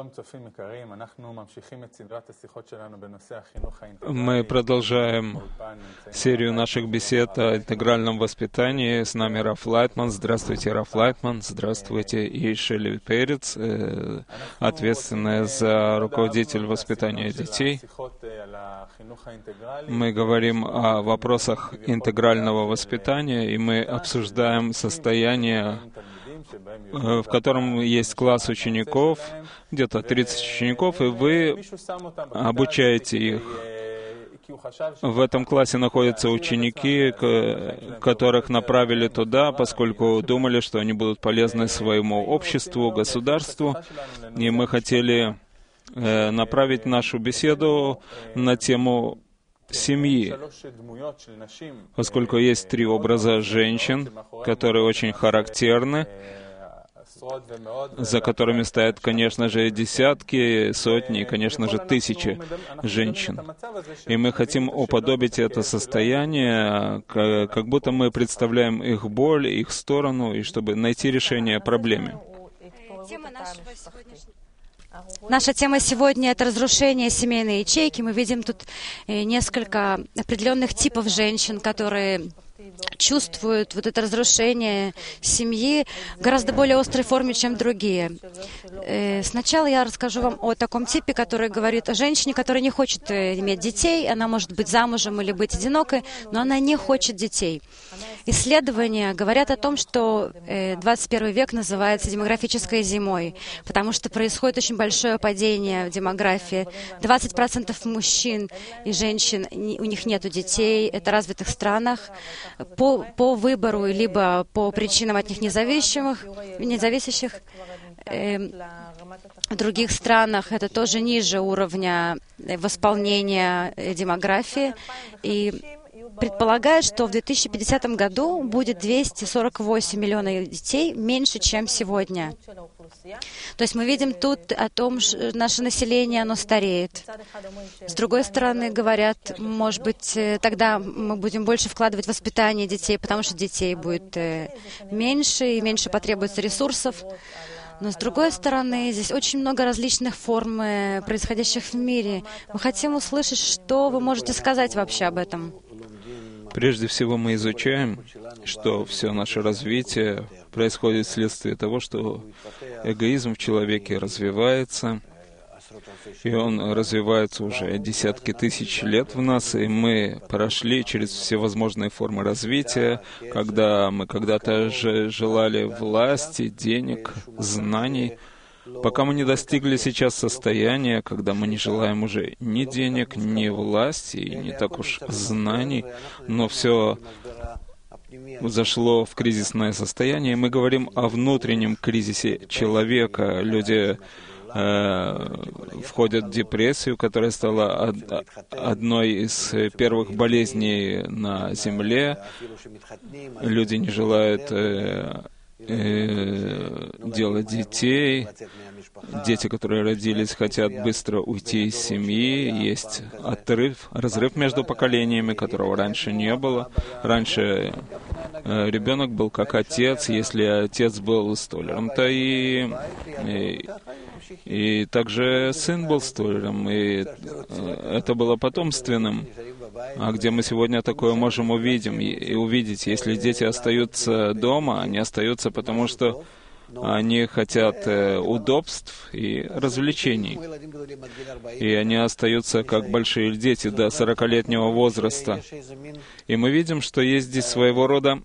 Мы продолжаем серию наших бесед о интегральном воспитании. С нами Раф Лайтман. Здравствуйте, Раф Лайтман. Здравствуйте, и Шелли Перец, ответственная за руководитель воспитания детей. Мы говорим о вопросах интегрального воспитания, и мы обсуждаем состояние, в котором есть класс учеников, где-то 30 учеников, и вы обучаете их. В этом классе находятся ученики, которых направили туда, поскольку думали, что они будут полезны своему обществу, государству. И мы хотели направить нашу беседу на тему семьи, поскольку есть 3 образа женщин, которые очень характерны, за которыми стоят, конечно же, десятки, сотни и, конечно же, тысячи женщин. И мы хотим уподобить это состояние, как будто мы представляем их боль, их сторону, и чтобы найти решение проблеме. Наша тема сегодня — это разрушение семейной ячейки. Мы видим тут несколько определенных типов женщин, которые чувствуют вот это разрушение семьи в гораздо более острой форме, чем другие. Сначала я расскажу вам о таком типе, который говорит о женщине, которая не хочет иметь детей. Она может быть замужем или быть одинокой, но она не хочет детей. Исследования говорят о том, что 21 век называется демографической зимой, потому что происходит очень большое падение в демографии. 20% мужчин и женщин, у них нет детей, это в развитых странах, по выбору, либо по причинам от них независящих. В других странах это тоже ниже уровня восполнения демографии. И предполагает, что в 2050 году будет 248 миллионов детей, меньше, чем сегодня. То есть мы видим тут о том, что наше население, оно стареет. С другой стороны, говорят, может быть, тогда мы будем больше вкладывать в воспитание детей, потому что детей будет меньше, и меньше потребуется ресурсов. Но с другой стороны, здесь очень много различных форм, происходящих в мире. Мы хотим услышать, что вы можете сказать вообще об этом. Прежде всего, мы изучаем, что все наше развитие происходит вследствие того, что эгоизм в человеке развивается, и он развивается уже десятки тысяч лет в нас, и мы прошли через всевозможные формы развития, когда мы когда-то желали власти, денег, знаний, пока мы не достигли сейчас состояния, когда мы не желаем уже ни денег, ни власти, и не так уж знаний, но все зашло в кризисное состояние. Мы говорим о внутреннем кризисе человека. Люди входят в депрессию, которая стала одной из первых болезней на Земле. Люди не желают делать детей. Дети, которые родились, хотят быстро уйти из семьи. Есть разрыв между поколениями, которого раньше не было. Раньше ребенок был как отец. Если отец был столяром, то и также сын был столяром. И это было потомственным. А где мы сегодня такое можем увидеть? Если дети остаются дома, они остаются потому, что они хотят удобств и развлечений. И они остаются как большие дети до 40-летнего возраста. И мы видим, что есть здесь своего рода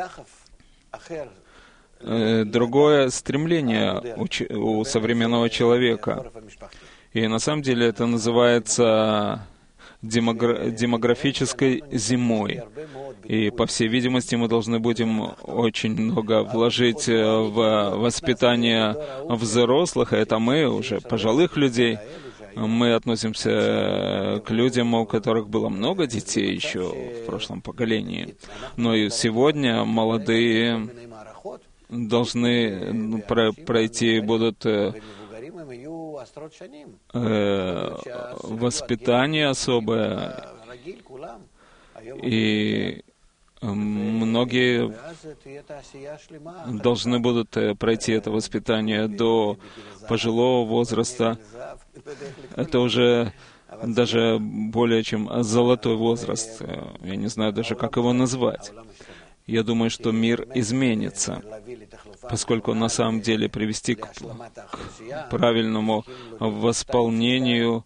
другое стремление у современного человека. И на самом деле это называется демографической зимой. И, по всей видимости, мы должны будем очень много вложить в воспитание взрослых, а это мы, уже пожилых людей. Мы относимся к людям, у которых было много детей еще в прошлом поколении. Но и сегодня молодые должны пройти будут воспитание особое, и многие должны будут пройти это воспитание до пожилого возраста. Это уже даже более чем золотой возраст. Я не знаю даже, как его назвать. Я думаю, что мир изменится, поскольку на самом деле привести к правильному восполнению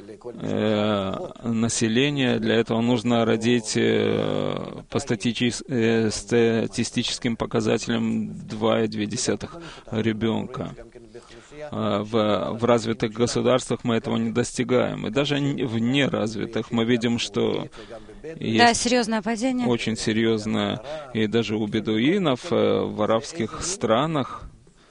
населения, для этого нужно родить по статистическим показателям 2,2 ребенка. В развитых государствах мы этого не достигаем. И даже в неразвитых мы видим, что есть серьезное падение. Очень серьезное. И даже у бедуинов в арабских странах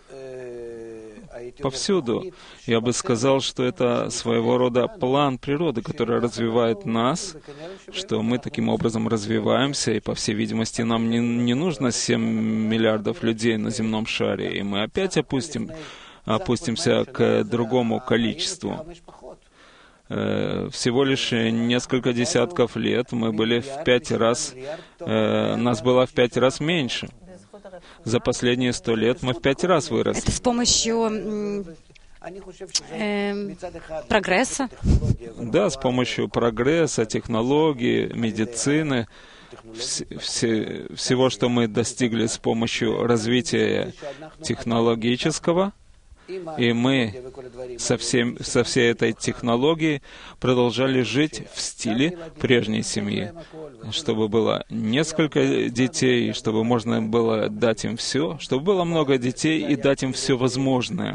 повсюду. Я бы сказал, что это своего рода план природы, который развивает нас, что мы таким образом развиваемся, и, по всей видимости, нам не нужно 7 миллиардов людей на земном шаре, и мы опять опустимся к другому количеству. Всего лишь несколько десятков лет мы были в 5 раз, нас было в 5 раз меньше. За последние 100 лет мы в 5 раз выросли. Это с помощью прогресса? Да, с помощью прогресса, технологий, медицины, всего, что мы достигли с помощью развития технологического. И мы со всей этой технологией продолжали жить в стиле прежней семьи, чтобы было несколько детей, чтобы можно было дать им все, чтобы было много детей и дать им все возможное.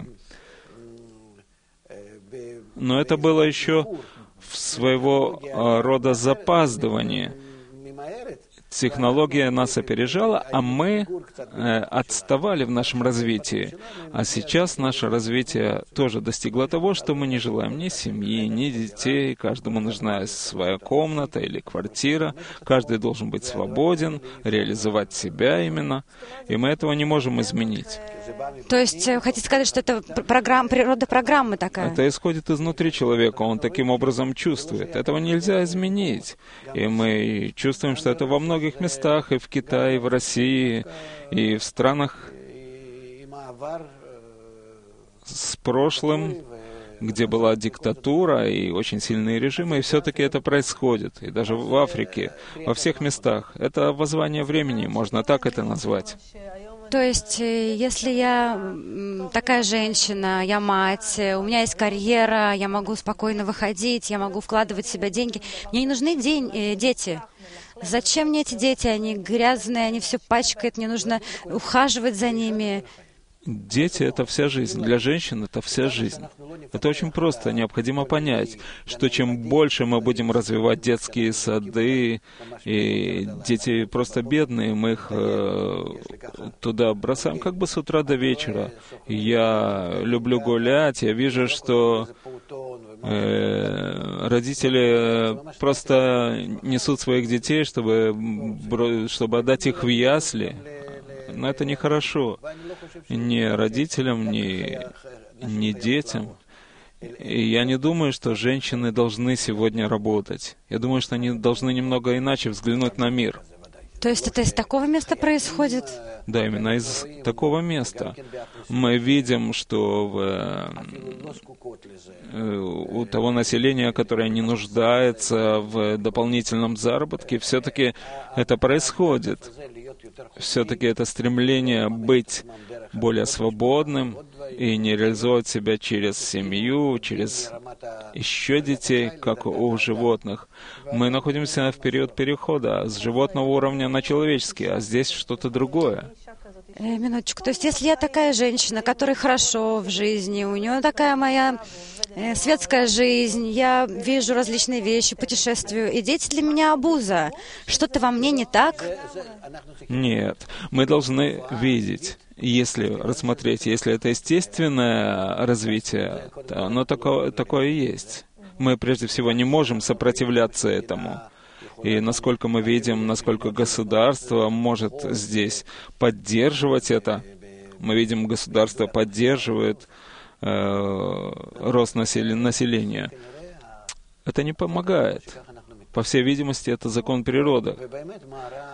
Но это было еще своего рода запаздывание. Технология нас опережала, а мы отставали в нашем развитии. А сейчас наше развитие тоже достигло того, что мы не желаем ни семьи, ни детей. Каждому нужна своя комната или квартира. Каждый должен быть свободен, реализовать себя именно. И мы этого не можем изменить. То есть, хотите сказать, что это природа программы такая? Это исходит изнутри человека, он таким образом чувствует. Этого нельзя изменить. И мы чувствуем, что это во многих местах, и в Китае, и в России, и в странах с прошлым, где была диктатура и очень сильные режимы, и все-таки это происходит. И даже в Африке, во всех местах. Это воззвание времени, можно так это назвать. То есть, если я такая женщина, я мать, у меня есть карьера, я могу спокойно выходить, я могу вкладывать в себя деньги, мне не нужны дети. Зачем мне эти дети? Они грязные, они все пачкают, мне нужно ухаживать за ними. Дети — это вся жизнь. Для женщин это вся жизнь. Это очень просто. Необходимо понять, что чем больше мы будем развивать детские сады, и дети просто бедные, мы их туда бросаем как бы с утра до вечера. Я люблю гулять, я вижу, что родители просто несут своих детей, чтобы отдать их в ясли. Но это нехорошо ни родителям, ни детям. И я не думаю, что женщины должны сегодня работать. Я думаю, что они должны немного иначе взглянуть на мир. То есть это из такого места происходит? Да, именно из такого места. Мы видим, что у того населения, которое не нуждается в дополнительном заработке, все-таки это происходит. Все-таки это стремление быть более свободным и не реализовать себя через семью, через еще детей, как у животных. Мы находимся в период перехода с животного уровня на человеческий, а здесь что-то другое. Минуточку. То есть, если я такая женщина, которой хорошо в жизни, у нее такая моя светская жизнь, я вижу различные вещи, путешествую, и дети для меня обуза. Что-то во мне не так? Нет. Мы должны видеть, если рассмотреть, если это естественное развитие, то оно такое и есть. Мы прежде всего не можем сопротивляться этому. И насколько мы видим, насколько государство может здесь поддерживать это, мы видим, государство поддерживает рост населения. Это не помогает. По всей видимости, это закон природы.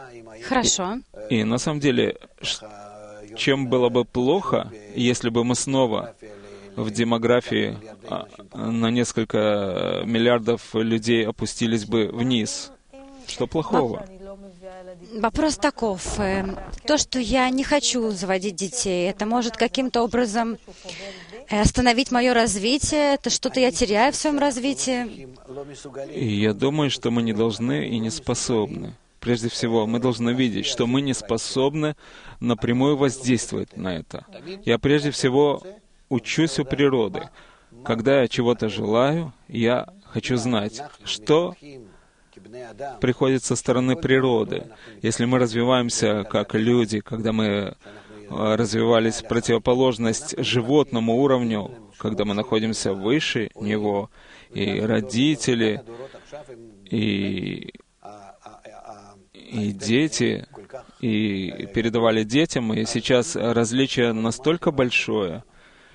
Хорошо. И на самом деле, чем было бы плохо, если бы мы снова в демографии на несколько миллиардов людей опустились бы вниз? Что плохого? Вопрос таков. То, что я не хочу заводить детей, это может каким-то образом остановить мое развитие? Это что-то я теряю в своем развитии? И я думаю, что мы не должны и не способны. Прежде всего, мы должны видеть, что мы не способны напрямую воздействовать на это. Я прежде всего учусь у природы. Когда я чего-то желаю, я хочу знать, что приходит со стороны природы. Если мы развиваемся как люди, когда мы развивались в противоположность животному уровню, когда мы находимся выше него, и родители, и дети, и передавали детям, и сейчас различие настолько большое,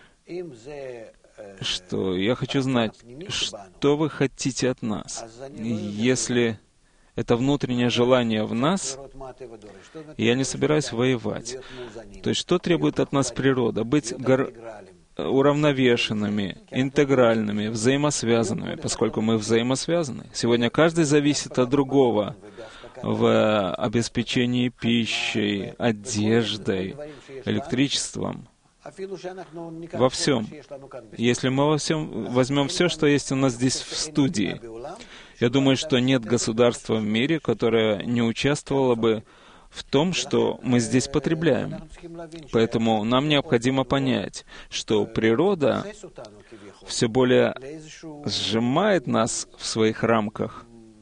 что я хочу знать, что вы хотите от нас. Если это внутреннее желание в нас, я не собираюсь воевать. То есть, что требует от нас природа? Быть уравновешенными, интегральными, взаимосвязанными, поскольку мы взаимосвязаны. Сегодня каждый зависит от другого в обеспечении пищей, одеждой, электричеством. Во всем. Если мы во всем возьмем все, что есть у нас здесь в студии, я думаю, что нет государства в мире, которое не участвовало бы в том, что мы здесь потребляем. Поэтому нам необходимо понять, что природа все более сжимает нас в своих рамках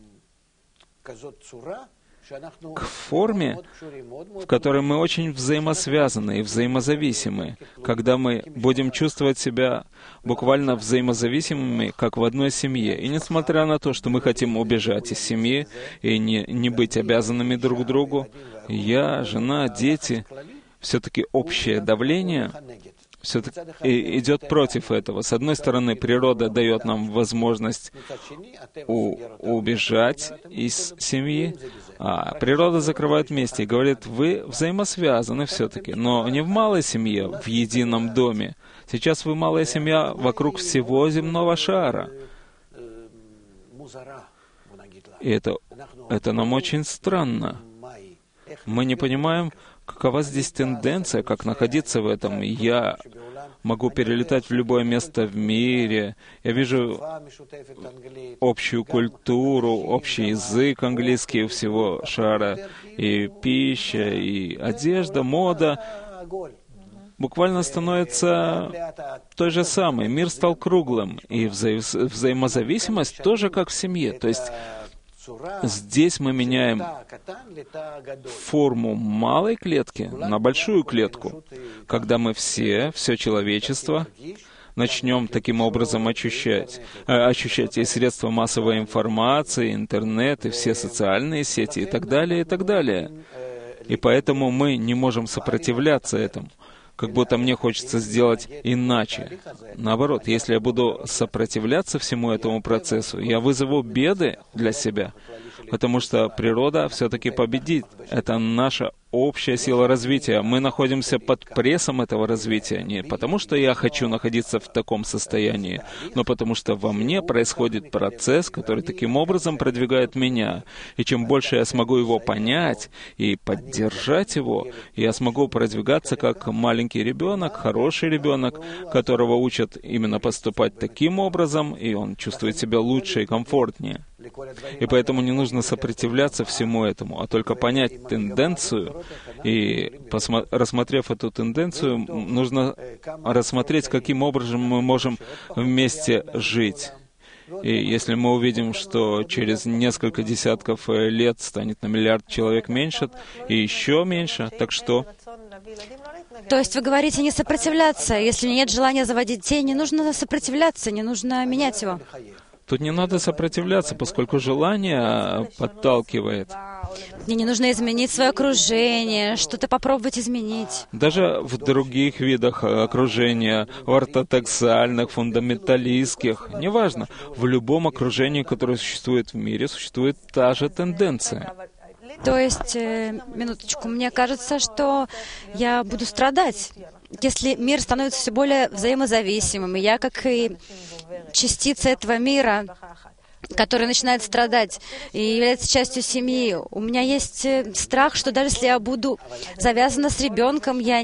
к форме, в которой мы очень взаимосвязаны и взаимозависимы, когда мы будем чувствовать себя буквально взаимозависимыми, как в одной семье. И несмотря на то, что мы хотим убежать из семьи и не быть обязанными друг другу, я, жена, дети, все-таки общее давление все-таки идет против этого. С одной стороны, природа дает нам возможность убежать из семьи, а природа закрывает вместе и говорит, вы взаимосвязаны все-таки, но не в малой семье, в едином доме. Сейчас вы малая семья вокруг всего земного шара. И это нам очень странно. Мы не понимаем, какова здесь тенденция, как находиться в этом. Я могу перелетать в любое место в мире. Я вижу общую культуру, общий язык английский у всего шара, и пища, и одежда, мода. Буквально становится той же самой. Мир стал круглым, и взаимозависимость тоже как в семье. То есть здесь мы меняем форму малой клетки на большую клетку, когда мы все человечество, начнем таким образом ощущать и средства массовой информации, интернет, и все социальные сети, и так далее, и так далее. И поэтому мы не можем сопротивляться этому. Как будто мне хочется сделать иначе. Наоборот, если я буду сопротивляться всему этому процессу, я вызову беды для себя, потому что природа все-таки победит. Это наша общая сила развития. Мы находимся под прессом этого развития не потому, что я хочу находиться в таком состоянии, но потому что во мне происходит процесс, который таким образом продвигает меня. И чем больше я смогу его понять и поддержать его, я смогу продвигаться как маленький ребенок, хороший ребенок, которого учат именно поступать таким образом, и он чувствует себя лучше и комфортнее. И поэтому не нужно сопротивляться всему этому, а только понять тенденцию. И рассмотрев эту тенденцию, нужно рассмотреть, каким образом мы можем вместе жить. И если мы увидим, что через несколько десятков лет станет на миллиард человек меньше, и еще меньше, так что? То есть вы говорите не сопротивляться. Если нет желания заводить детей, не нужно сопротивляться, не нужно менять его. Тут не надо сопротивляться, поскольку желание подталкивает. Мне не нужно изменить свое окружение, что-то попробовать изменить. Даже в других видах окружения, в ортодоксальных, фундаменталистских, неважно, в любом окружении, которое существует в мире, существует та же тенденция. То есть, минуточку, мне кажется, что я буду страдать, если мир становится все более взаимозависимым, и я, как и частица этого мира, который начинает страдать и является частью семьи. У меня есть страх, что даже если я буду завязана с ребенком, я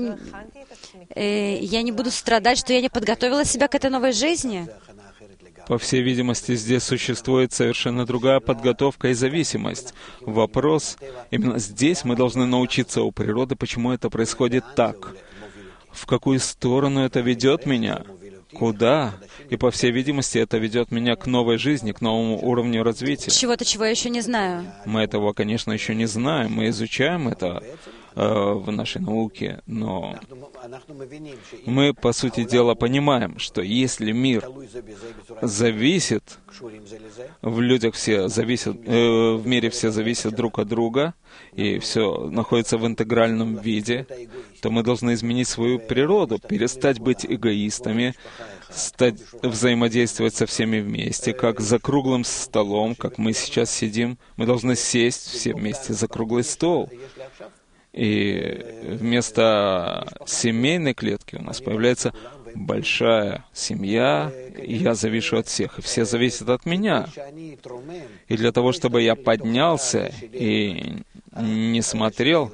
не буду страдать, что я не подготовила себя к этой новой жизни. По всей видимости, здесь существует совершенно другая подготовка и зависимость. Вопрос, именно здесь мы должны научиться у природы, почему это происходит так. В какую сторону это ведет меня? Куда? И, по всей видимости, это ведет меня к новой жизни, к новому уровню развития. Чего-то, чего я еще не знаю. Мы этого, конечно, еще не знаем. Мы изучаем это в нашей науке, но мы, по сути дела, понимаем, что если мир зависит, в людях все зависят, в мире все зависят друг от друга, и все находится в интегральном виде, то мы должны изменить свою природу, перестать быть эгоистами, взаимодействовать со всеми вместе, как за круглым столом, как мы сейчас сидим. Мы должны сесть все вместе за круглый стол. И вместо семейной клетки у нас появляется большая семья, и я завишу от всех, и все зависят от меня. И для того, чтобы я поднялся и не смотрел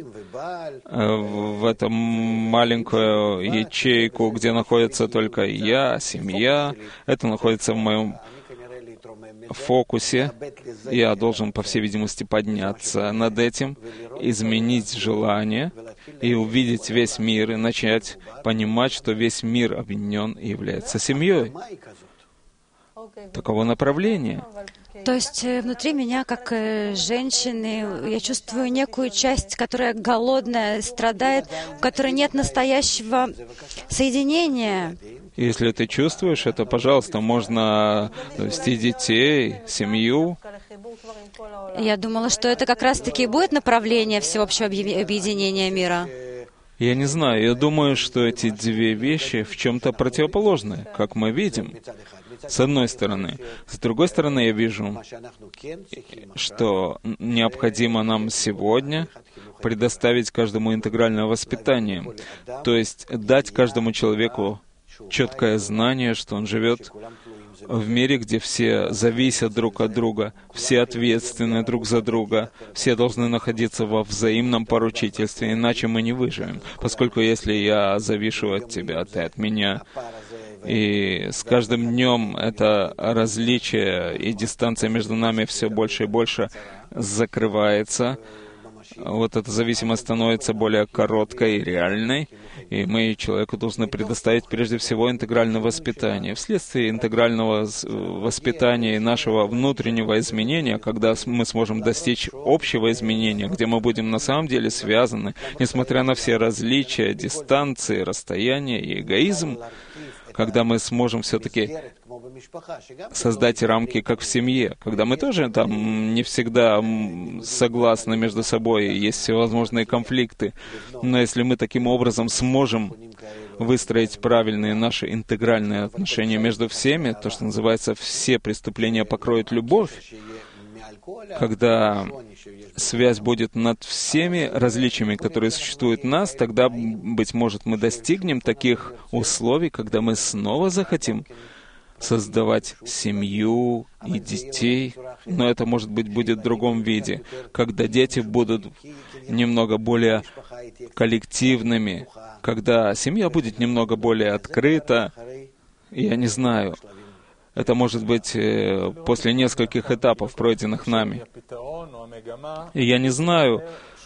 в эту маленькую ячейку, где находится только я, семья, это находится в моем фокусе, я должен, по всей видимости, подняться над этим, изменить желание и увидеть весь мир, и начать понимать, что весь мир объединен и является семьей. Таково направление. То есть внутри меня, как женщины, я чувствую некую часть, которая голодная, страдает, у которой нет настоящего соединения. Если ты чувствуешь это, пожалуйста, можно вести детей, семью. Я думала, что это как раз-таки будет направление всеобщего объединения мира. Я не знаю, я думаю, что эти две вещи в чем-то противоположны, как мы видим, с одной стороны. С другой стороны, я вижу, что необходимо нам сегодня предоставить каждому интегральное воспитание, то есть дать каждому человеку четкое знание, что он живет в мире, где все зависят друг от друга, все ответственны друг за друга, все должны находиться во взаимном поручительстве, иначе мы не выживем. Поскольку если я завишу от тебя, ты от меня, и с каждым днем это различие и дистанция между нами все больше и больше закрывается, вот эта зависимость становится более короткой и реальной, и мы человеку должны предоставить прежде всего интегральное воспитание. Вследствие интегрального воспитания и нашего внутреннего изменения, когда мы сможем достичь общего изменения, где мы будем на самом деле связаны, несмотря на все различия, дистанции, расстояния и эгоизм, когда мы сможем все-таки создать рамки, как в семье, когда мы тоже там не всегда согласны между собой, есть всевозможные конфликты, но если мы таким образом сможем выстроить правильные наши интегральные отношения между всеми, то, что называется, все преступления покроют любовь, когда связь будет над всеми различиями, которые существуют в нас, тогда, быть может, мы достигнем таких условий, когда мы снова захотим создавать семью и детей, но это, может быть, будет в другом виде, когда дети будут немного более коллективными, когда семья будет немного более открыта, я не знаю. Это может быть после нескольких этапов, пройденных нами. И я не знаю,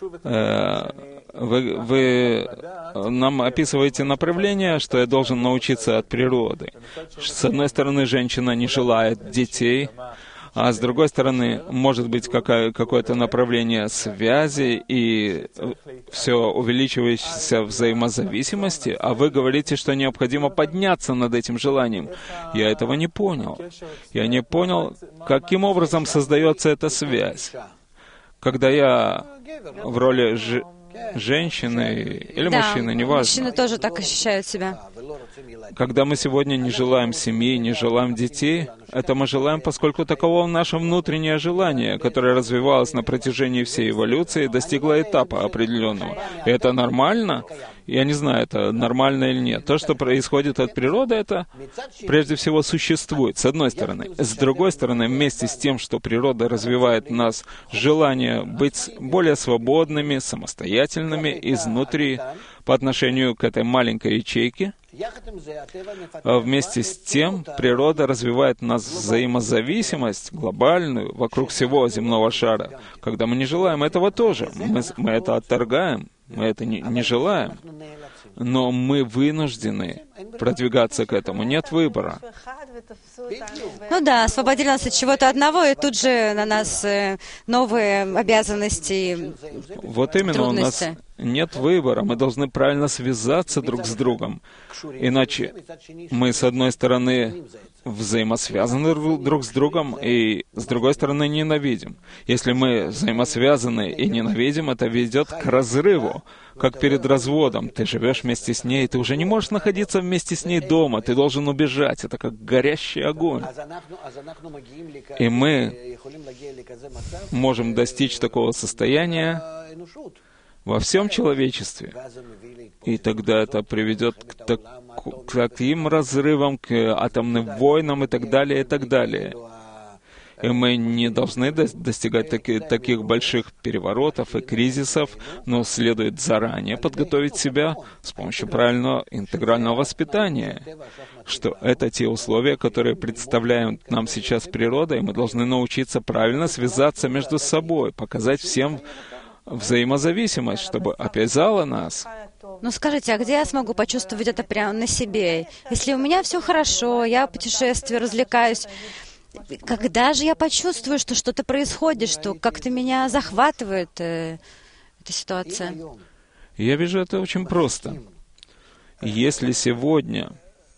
вы нам описываете направление, что я должен научиться от природы. С одной стороны, женщина не желает детей, а с другой стороны, может быть какое-то направление связи и все увеличивающейся взаимозависимости, а вы говорите, что необходимо подняться над этим желанием. Я этого не понял. Я не понял, каким образом создается эта связь. Когда я в роли женщины или мужчины, неважно. Мужчины тоже так ощущают себя. Когда мы сегодня не желаем семьи, не желаем детей, это мы желаем, поскольку таково наше внутреннее желание, которое развивалось на протяжении всей эволюции и достигло этапа определенного. И это нормально? Я не знаю, это нормально или нет. То, что происходит от природы, это прежде всего существует, с одной стороны. С другой стороны, вместе с тем, что природа развивает в нас желание быть более свободными, самостоятельными изнутри по отношению к этой маленькой ячейке, а вместе с тем природа развивает в нас взаимозависимость глобальную вокруг всего земного шара. Когда мы не желаем этого тоже, мы это отторгаем, мы это не желаем, но мы вынуждены продвигаться к этому, нет выбора. Ну да, освободили нас от чего-то одного, и тут же на нас новые обязанности, Вот именно, трудности. у нас нет выбора, мы должны правильно связаться друг с другом. Иначе мы, с одной стороны, взаимосвязаны друг с другом, и с другой стороны, ненавидим. Если мы взаимосвязаны и ненавидим, это ведет к разрыву. Как перед разводом. Ты живешь вместе с ней, ты уже не можешь находиться вместе с ней дома, ты должен убежать. Это как горящий огонь. И мы можем достичь такого состояния во всем человечестве. И тогда это приведет к таким разрывам, к атомным войнам и так далее, и так далее. И мы не должны достигать таких больших переворотов и кризисов, но следует заранее подготовить себя с помощью правильного интегрального воспитания, что это те условия, которые представляют нам сейчас природа, и мы должны научиться правильно связаться между собой, показать всем взаимозависимость, чтобы обязала нас. Ну скажите, а где я смогу почувствовать это прямо на себе? Если у меня все хорошо, я путешествую, развлекаюсь, когда же я почувствую, что что-то происходит, что как-то меня захватывает эта ситуация? Я вижу это очень просто. Если сегодня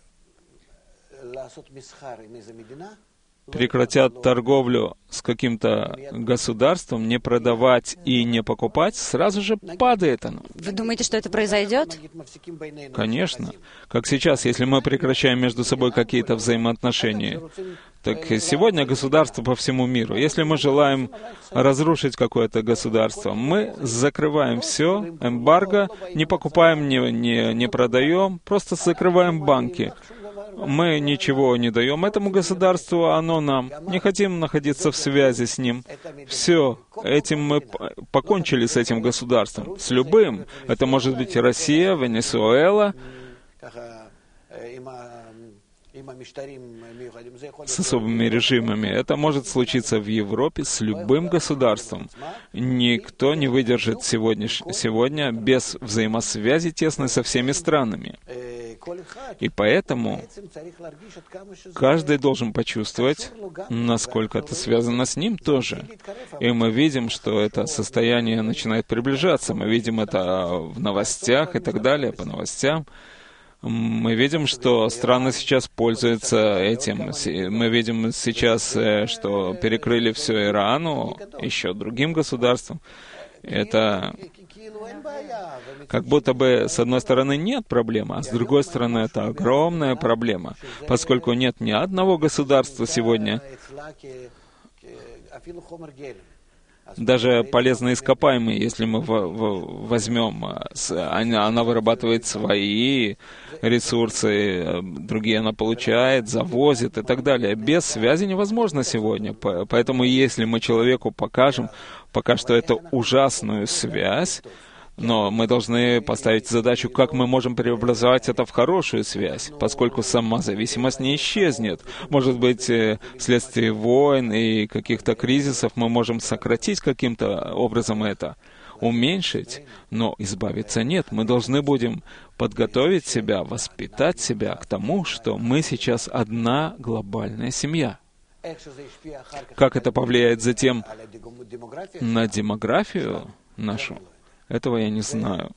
прекратят торговлю с каким-то государством, не продавать и не покупать, сразу же падает оно. Вы думаете, что это произойдет? Конечно. Как сейчас, если мы прекращаем между собой какие-то взаимоотношения, так сегодня государство по всему миру. Если мы желаем разрушить какое-то государство, мы закрываем все, эмбарго, не покупаем, не продаем, просто закрываем банки. Мы ничего не даем этому государству, а оно нам. Не хотим находиться в связи с ним. Все. Этим мы покончили с этим государством. С любым. Это может быть Россия, Венесуэла, с особыми режимами. Это может случиться в Европе с любым государством. Никто не выдержит сегодня без взаимосвязи тесной со всеми странами. И поэтому каждый должен почувствовать, насколько это связано с ним тоже. И мы видим, что это состояние начинает приближаться. Мы видим это в новостях и так далее, по новостям. Мы видим, что страны сейчас пользуются этим. Мы видим сейчас, что перекрыли все Ирану, еще другим государствам. Это как будто бы, с одной стороны, нет проблемы, а с другой стороны, это огромная проблема, поскольку нет ни одного государства сегодня. Даже полезные ископаемые, если мы возьмем, она вырабатывает свои ресурсы, другие она получает, завозит и так далее. Без связи невозможно сегодня. Поэтому если мы человеку покажем пока что эту ужасную связь, но мы должны поставить задачу, как мы можем преобразовать это в хорошую связь, поскольку сама зависимость не исчезнет. Может быть, вследствие войн и каких-то кризисов мы можем сократить каким-то образом это, уменьшить, но избавиться нет. Мы должны будем подготовить себя, воспитать себя к тому, что мы сейчас одна глобальная семья. Как это повлияет затем на демографию нашу? Этого я не знаю.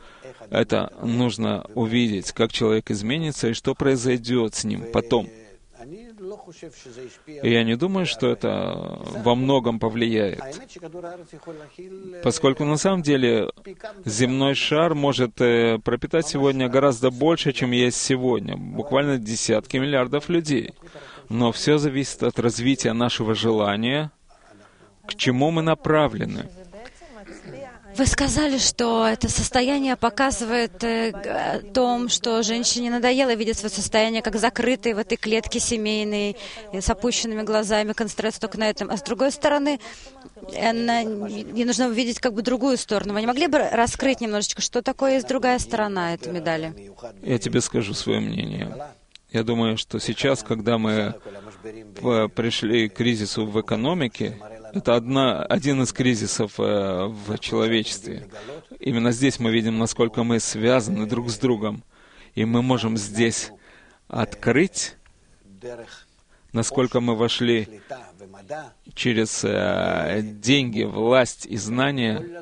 Это нужно увидеть, как человек изменится и что произойдет с ним потом. И я не думаю, что это во многом повлияет, поскольку на самом деле земной шар может пропитать сегодня гораздо больше, чем есть сегодня, буквально десятки миллиардов людей. Но все зависит от развития нашего желания, к чему мы направлены. Вы сказали, что это состояние показывает о том, что женщине надоело видеть свое состояние как закрытой в этой клетке семейной, с опущенными глазами, концентрироваться только на этом. А с другой стороны, ей нужно увидеть как бы другую сторону. Вы не могли бы раскрыть немножечко, что такое есть другая сторона этой медали? Я тебе скажу свое мнение. Я думаю, что сейчас, когда мы пришли к кризису в экономике, это один из кризисов в человечестве. Именно здесь мы видим, насколько мы связаны друг с другом. И мы можем здесь открыть, насколько мы вошли через деньги, власть и знания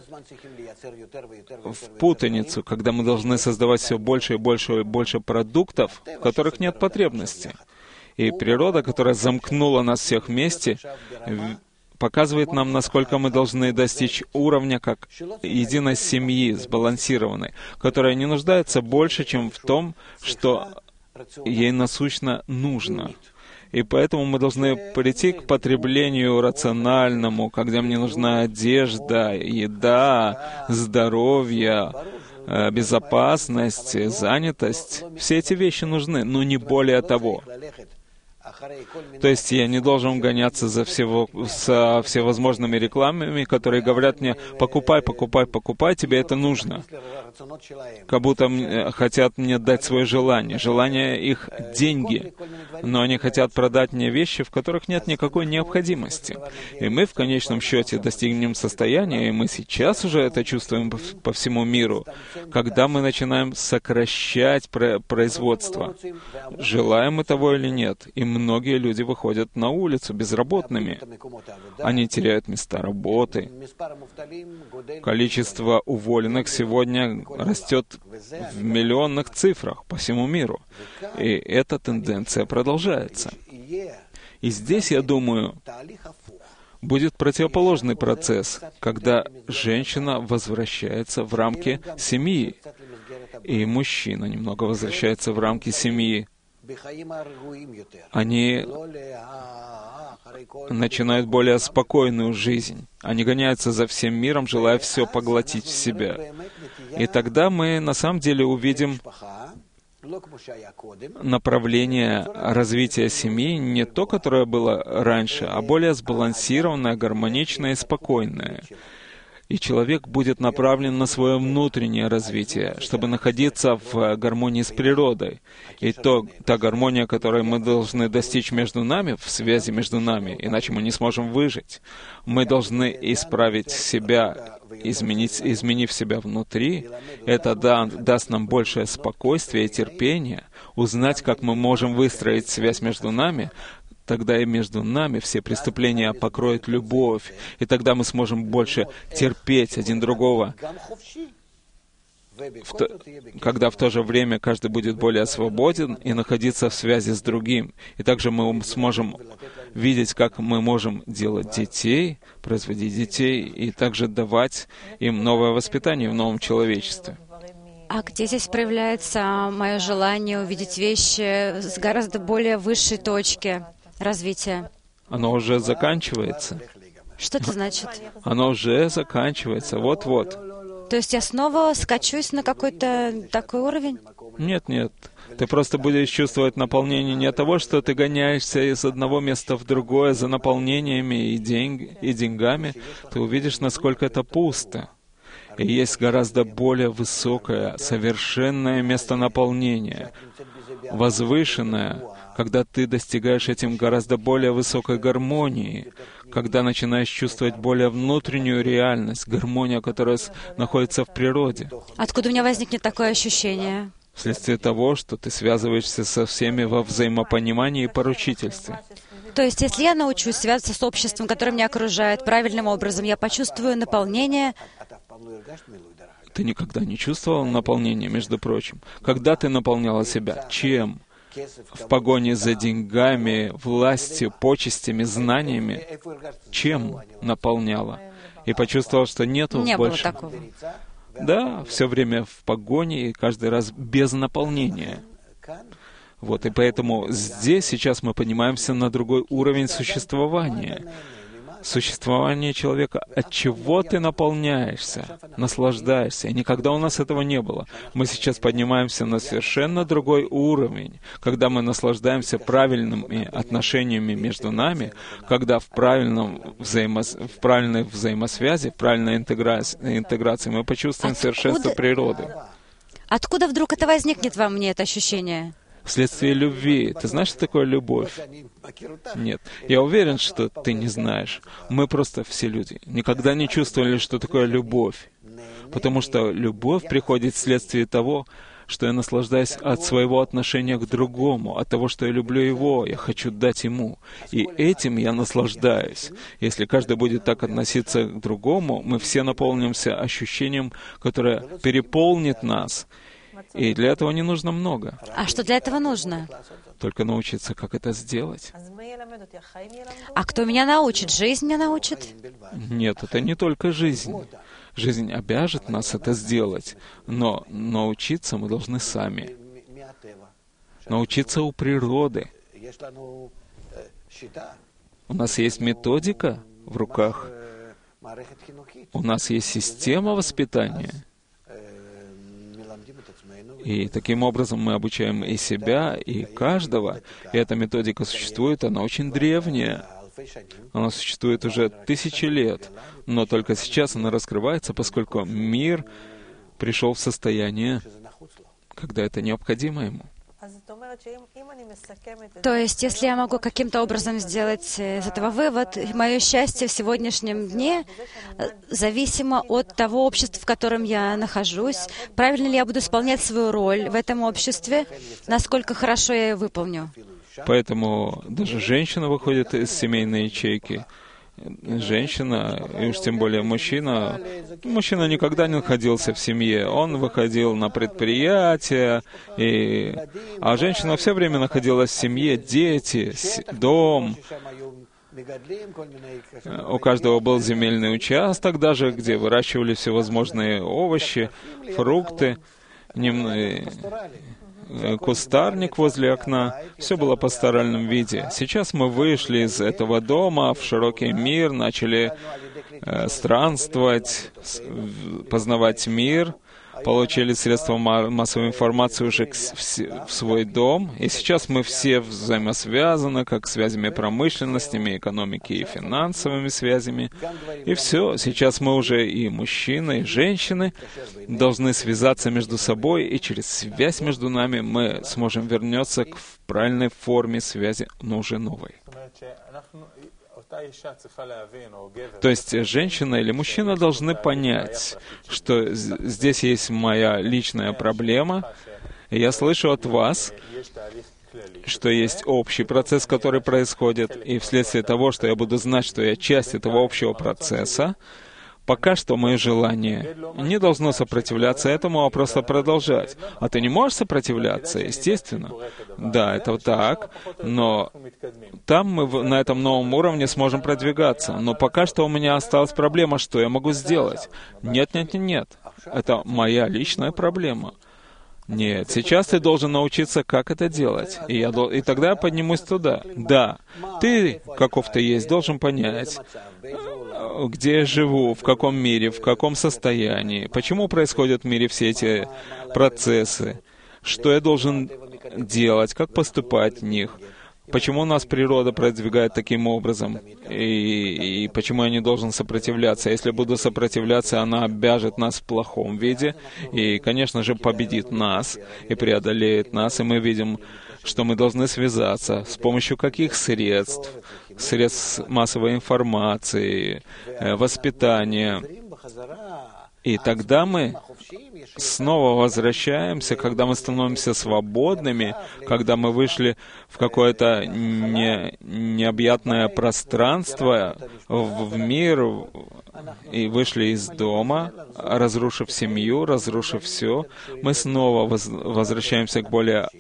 в путаницу, когда мы должны создавать все больше и больше и больше продуктов, в которых нет потребности. И природа, которая замкнула нас всех вместе, показывает нам, насколько мы должны достичь уровня как единой семьи, сбалансированной, которая не нуждается больше, чем в том, что ей насущно нужно. И поэтому мы должны прийти к потреблению рациональному, когда мне нужна одежда, еда, здоровье, безопасность, занятость. Все эти вещи нужны, но не более того. То есть я не должен гоняться со всевозможными рекламами, которые говорят мне: покупай, покупай, покупай, тебе это нужно. Как будто хотят мне дать свое желание. Желание их — деньги. Но они хотят продать мне вещи, в которых нет никакой необходимости. И мы в конечном счете достигнем состояния, и мы сейчас уже это чувствуем по всему миру, когда мы начинаем сокращать производство. Желаем мы того или нет. И многие люди выходят на улицу безработными. Они теряют места работы. Количество уволенных сегодня растет в миллионных цифрах по всему миру. И эта тенденция продолжается. И здесь, я думаю, будет противоположный процесс, когда женщина возвращается в рамки семьи, и мужчина немного возвращается в рамки семьи. Они начинают более спокойную жизнь. Они гоняются за всем миром, желая все поглотить в себя. И тогда мы на самом деле увидим направление развития семьи не то, которое было раньше, а более сбалансированное, гармоничное и спокойное. И человек будет направлен на свое внутреннее развитие, чтобы находиться в гармонии с природой. И та гармония, которую мы должны достичь между нами, в связи между нами, иначе мы не сможем выжить. Мы должны исправить себя, изменив себя внутри. Это даст нам большее спокойствие и терпение, узнать, как мы можем выстроить связь между нами. Тогда и между нами все преступления покроет любовь, и тогда мы сможем больше терпеть один другого, когда в то же время каждый будет более свободен и находиться в связи с другим. И также мы сможем видеть, как мы можем делать детей, производить детей, и также давать им новое воспитание в новом человечестве. А где здесь проявляется мое желание увидеть вещи с гораздо более высшей точки развития? Оно уже заканчивается. Что это значит? Оно уже заканчивается, вот-вот. То есть я снова скачусь на какой-то такой уровень? Нет. Ты просто будешь чувствовать наполнение не от того, что ты гоняешься из одного места в другое за наполнениями и деньгами. Ты увидишь, насколько это пусто. И есть гораздо более высокое, совершенное место наполнения, возвышенное, когда ты достигаешь этим гораздо более высокой гармонии, когда начинаешь чувствовать более внутреннюю реальность, гармонию, которая находится в природе. Откуда у меня возникнет такое ощущение? Вследствие того, что ты связываешься со всеми во взаимопонимании и поручительстве. То есть, если я научусь связываться с обществом, которое меня окружает, правильным образом, я почувствую наполнение. Ты никогда не чувствовал наполнения, между прочим? Когда ты наполняла себя? Чем? в погоне за деньгами, властью, почестями, знаниями, чем наполняла? И почувствовал, что нету Не больше. было такого. Да, все время в погоне и каждый раз без наполнения. Вот, и поэтому здесь сейчас мы поднимаемся на другой уровень существования. Существование человека, от чего ты наполняешься, наслаждаешься. И никогда у нас этого не было. Мы сейчас поднимаемся на совершенно другой уровень, когда мы наслаждаемся правильными отношениями между нами, когда в правильной взаимосвязи, в правильной интеграции мы почувствуем совершенство природы. Откуда вдруг это возникнет во мне, это ощущение? Вследствие любви. Ты знаешь, что такое любовь? Нет. Я уверен, что ты не знаешь. Мы просто все люди. Никогда не чувствовали, что такое любовь. Потому что любовь приходит вследствие того, что я наслаждаюсь от своего отношения к другому, от того, что я люблю его, я хочу дать ему. И этим я наслаждаюсь. Если каждый будет так относиться к другому, мы все наполнимся ощущением, которое переполнит нас. И для этого не нужно много. А что для этого нужно? Только научиться, как это сделать. А кто меня научит? Жизнь меня научит? Нет, это не только жизнь. Жизнь обяжет нас это сделать, но научиться мы должны сами. Научиться у природы. У нас есть методика в руках. У нас есть система воспитания. И таким образом мы обучаем и себя, и каждого. И эта методика существует, она очень древняя. Она существует уже тысячи лет. Но только сейчас она раскрывается, поскольку мир пришел в состояние, когда это необходимо ему. То есть, если я могу каким-то образом сделать из этого вывод, мое счастье в сегодняшнем дне зависимо от того общества, в котором я нахожусь, правильно ли я буду исполнять свою роль в этом обществе, насколько хорошо я ее выполню. Поэтому даже женщина выходит из семейной ячейки. Женщина, и уж тем более мужчина никогда не находился в семье. Он выходил на предприятия, а женщина все время находилась в семье, дети, дом. У каждого был земельный участок даже, где выращивали всевозможные овощи, фрукты, кустарник возле окна. Все было в пасторальном виде. Сейчас мы вышли из этого дома в широкий мир, начали странствовать, познавать мир, получили средства массовой информации уже в свой дом. И сейчас мы все взаимосвязаны, как связями промышленностями, экономики и финансовыми связями. И все. Сейчас мы уже и мужчины, и женщины должны связаться между собой, и через связь между нами мы сможем вернуться к правильной форме связи, но уже новой. То есть женщина или мужчина должны понять, что здесь есть моя личная проблема, и я слышу от вас, что есть общий процесс, который происходит, и вследствие того, что я буду знать, что я часть этого общего процесса, пока что мое желание не должно сопротивляться этому, а просто продолжать. А ты не можешь сопротивляться, естественно. Да, это так, но там мы на этом новом уровне сможем продвигаться. Но пока что у меня осталась проблема, что я могу сделать. Нет. Это моя личная проблема. Нет, сейчас ты должен научиться, как это делать. И тогда я поднимусь туда. Да, ты, каков ты есть, должен понять, где я живу, в каком мире, в каком состоянии, почему происходят в мире все эти процессы, что я должен делать, как поступать в них, почему нас природа продвигает таким образом, и почему я не должен сопротивляться. Если буду сопротивляться, она обяжет нас в плохом виде, и, конечно же, победит нас, и преодолеет нас, и мы видим, что мы должны связаться, с помощью каких средств, средств массовой информации, воспитания. И тогда мы снова возвращаемся, когда мы становимся свободными, когда мы вышли в какое-то необъятное пространство, в мир, и вышли из дома, разрушив семью, разрушив все, мы снова возвращаемся к более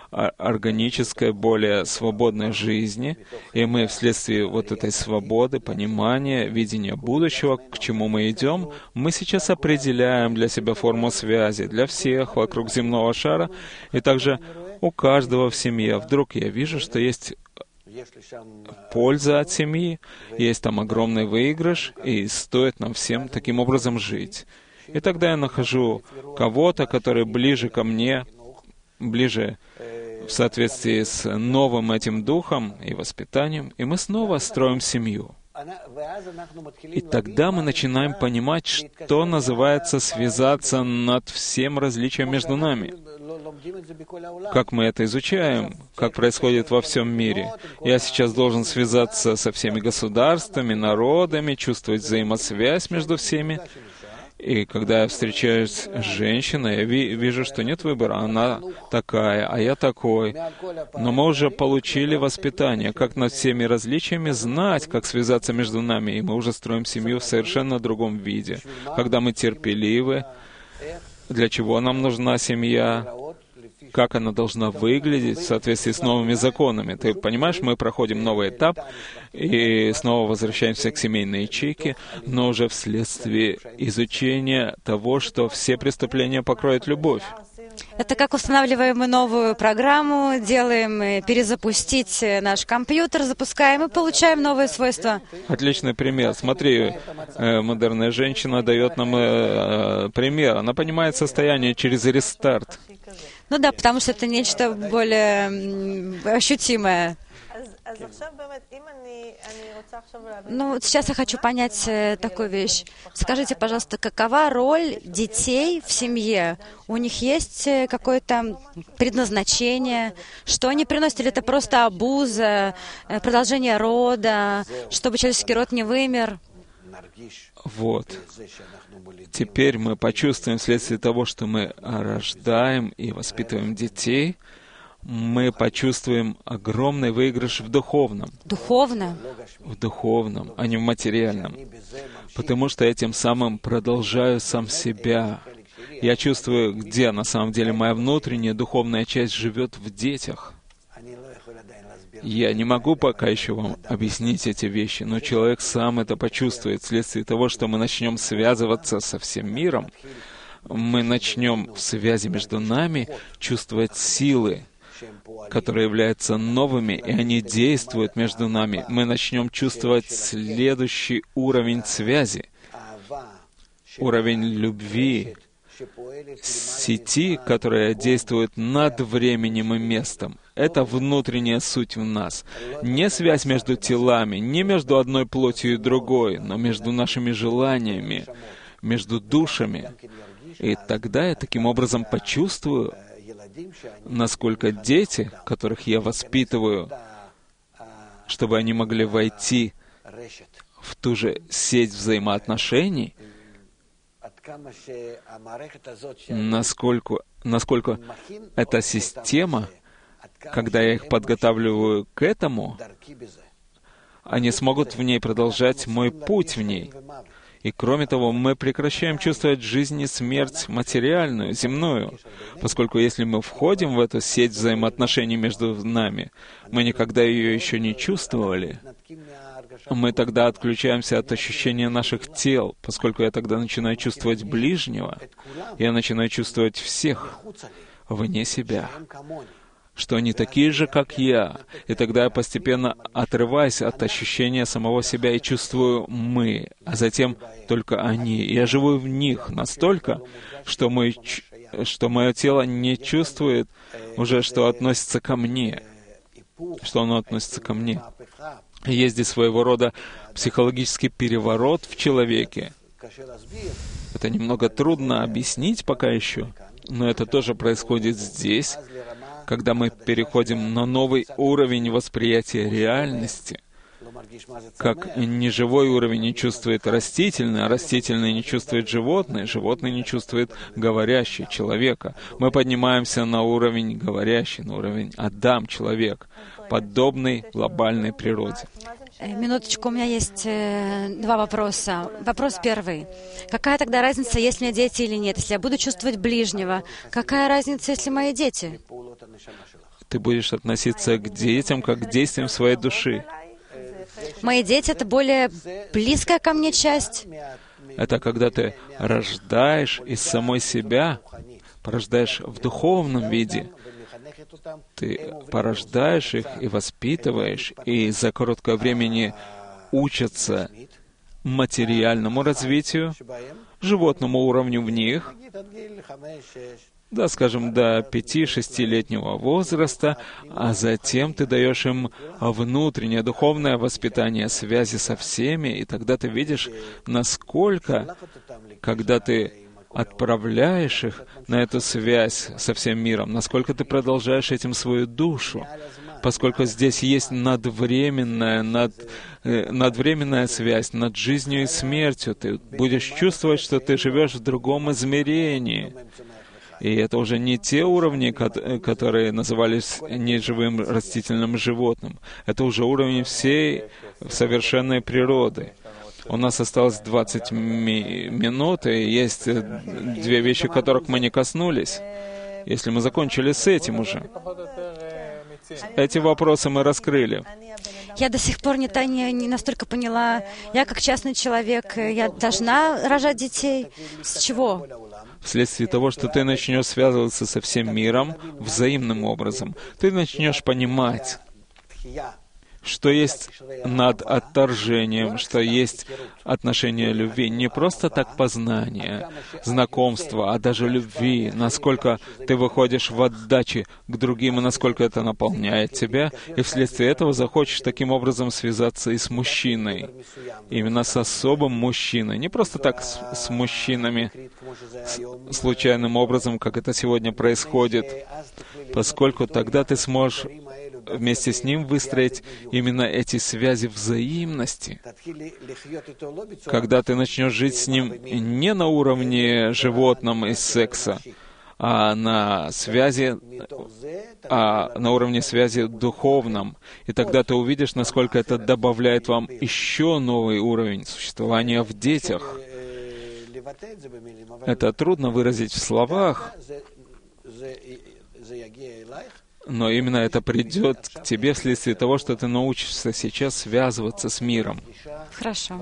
органической, более свободной жизни, и мы вследствие вот этой свободы, понимания, видения будущего, к чему мы идем, мы сейчас определяем для себя форму связи для всех вокруг земного шара, и также у каждого в семье. Вдруг я вижу, что есть польза от семьи, есть там огромный выигрыш, и стоит нам всем таким образом жить. И тогда я нахожу кого-то, который ближе ко мне, ближе в соответствии с новым этим духом и воспитанием, и мы снова строим семью. И тогда мы начинаем понимать, что называется связаться над всем различием между нами. Как мы это изучаем, как происходит во всем мире. Я сейчас должен связаться со всеми государствами, народами, чувствовать взаимосвязь между всеми. И когда я встречаюсь с женщиной, я вижу, что нет выбора. Она такая, а я такой. Но мы уже получили воспитание, как над всеми различиями знать, как связаться между нами. И мы уже строим семью в совершенно другом виде. Когда мы терпеливы, для чего нам нужна семья, как она должна выглядеть в соответствии с новыми законами. Ты понимаешь, мы проходим новый этап и снова возвращаемся к семейной ячейке, но уже вследствие изучения того, что все преступления покроет любовь. Это как устанавливаем мы новую программу, делаем перезапустить наш компьютер, запускаем и получаем новые свойства. Отличный пример. Смотри, модерная женщина дает нам пример. Она понимает состояние через рестарт. Ну да, потому что это нечто более ощутимое. Ну, вот сейчас я хочу понять такую вещь. Скажите, пожалуйста, какова роль детей в семье? У них есть какое-то предназначение? Что они приносят? Или это просто обуза, продолжение рода, чтобы человеческий род не вымер? Вот. Теперь мы почувствуем вследствие того, что мы рождаем и воспитываем детей, мы почувствуем огромный выигрыш в духовном. Духовно? В духовном, а не в материальном. Потому что я тем самым продолжаю сам себя. Я чувствую, где на самом деле моя внутренняя духовная часть живет в детях. Я не могу пока еще вам объяснить эти вещи, но человек сам это почувствует вследствие того, что мы начнем связываться со всем миром. Мы начнем в связи между нами чувствовать силы, которые являются новыми, и они действуют между нами. Мы начнем чувствовать следующий уровень связи, уровень любви, сети, которая действует над временем и местом. Это внутренняя суть в нас. Не связь между телами, не между одной плотью и другой, но между нашими желаниями, между душами. И тогда я таким образом почувствую, насколько дети, которых я воспитываю, чтобы они могли войти в ту же сеть взаимоотношений, насколько эта система, когда я их подготавливаю к этому, они смогут в ней продолжать мой путь в ней. И кроме того, мы прекращаем чувствовать жизнь и смерть материальную, земную, поскольку если мы входим в эту сеть взаимоотношений между нами, мы никогда ее еще не чувствовали, мы тогда отключаемся от ощущения наших тел, поскольку я тогда начинаю чувствовать ближнего, я начинаю чувствовать всех вне себя, что они такие же, как я. И тогда я постепенно отрываюсь от ощущения самого себя и чувствую «мы», а затем только они. И я живу в них настолько, что мое тело не чувствует уже, что относится ко мне, что оно относится ко мне. Есть здесь своего рода психологический переворот в человеке. Это немного трудно объяснить пока еще, но это тоже происходит здесь, когда мы переходим на новый уровень восприятия реальности, как неживой уровень не чувствует растительный, а растительный не чувствует животное, животное не чувствует говорящий, человека. Мы поднимаемся на уровень говорящий, на уровень Адам, человек, подобный глобальной природе. Минуточку, у меня есть два вопроса. Вопрос первый. Какая тогда разница, есть у меня дети или нет? Если я буду чувствовать ближнего, какая разница, если мои дети? ты будешь относиться к детям как к действиям своей души. Мои дети — это более близкая ко мне часть. Это когда ты рождаешь из самой себя, порождаешь в духовном виде. Ты порождаешь их и воспитываешь, и за короткое время учатся материальному развитию, животному уровню в них, да, скажем, до 5-6-летнего возраста, а затем ты даешь им внутреннее духовное воспитание связи со всеми, и тогда ты видишь, насколько, когда ты отправляешь их на эту связь со всем миром, насколько ты продолжаешь этим свою душу, поскольку здесь есть надвременная связь над жизнью и смертью. Ты будешь чувствовать, что ты живешь в другом измерении. И это уже не те уровни, которые назывались неживым растительным животным. Это уже уровни всей совершенной природы. У нас осталось 20 минут, и есть две вещи, которых мы не коснулись. Если мы закончили с этим уже. Эти вопросы мы раскрыли. Я до сих пор не настолько поняла. Я как частный человек, я должна рожать детей. С чего? Вследствие того, что ты начнешь связываться со всем миром взаимным образом. Ты начнешь понимать, что есть над отторжением, что есть отношение любви. Не просто так познание, знакомство, а даже любви. Насколько ты выходишь в отдаче к другим, и насколько это наполняет тебя. И вследствие этого захочешь таким образом связаться и с мужчиной. Именно с особым мужчиной. Не просто так с мужчинами, случайным образом, как это сегодня происходит. Поскольку тогда ты сможешь вместе с ним выстроить именно эти связи взаимности. Когда ты начнешь жить с ним не на уровне животном из секса, а на уровне связи духовном. И тогда ты увидишь, насколько это добавляет вам еще новый уровень существования в детях. Это трудно выразить в словах, но именно это придет к тебе вследствие того, что ты научишься сейчас связываться с миром. Хорошо.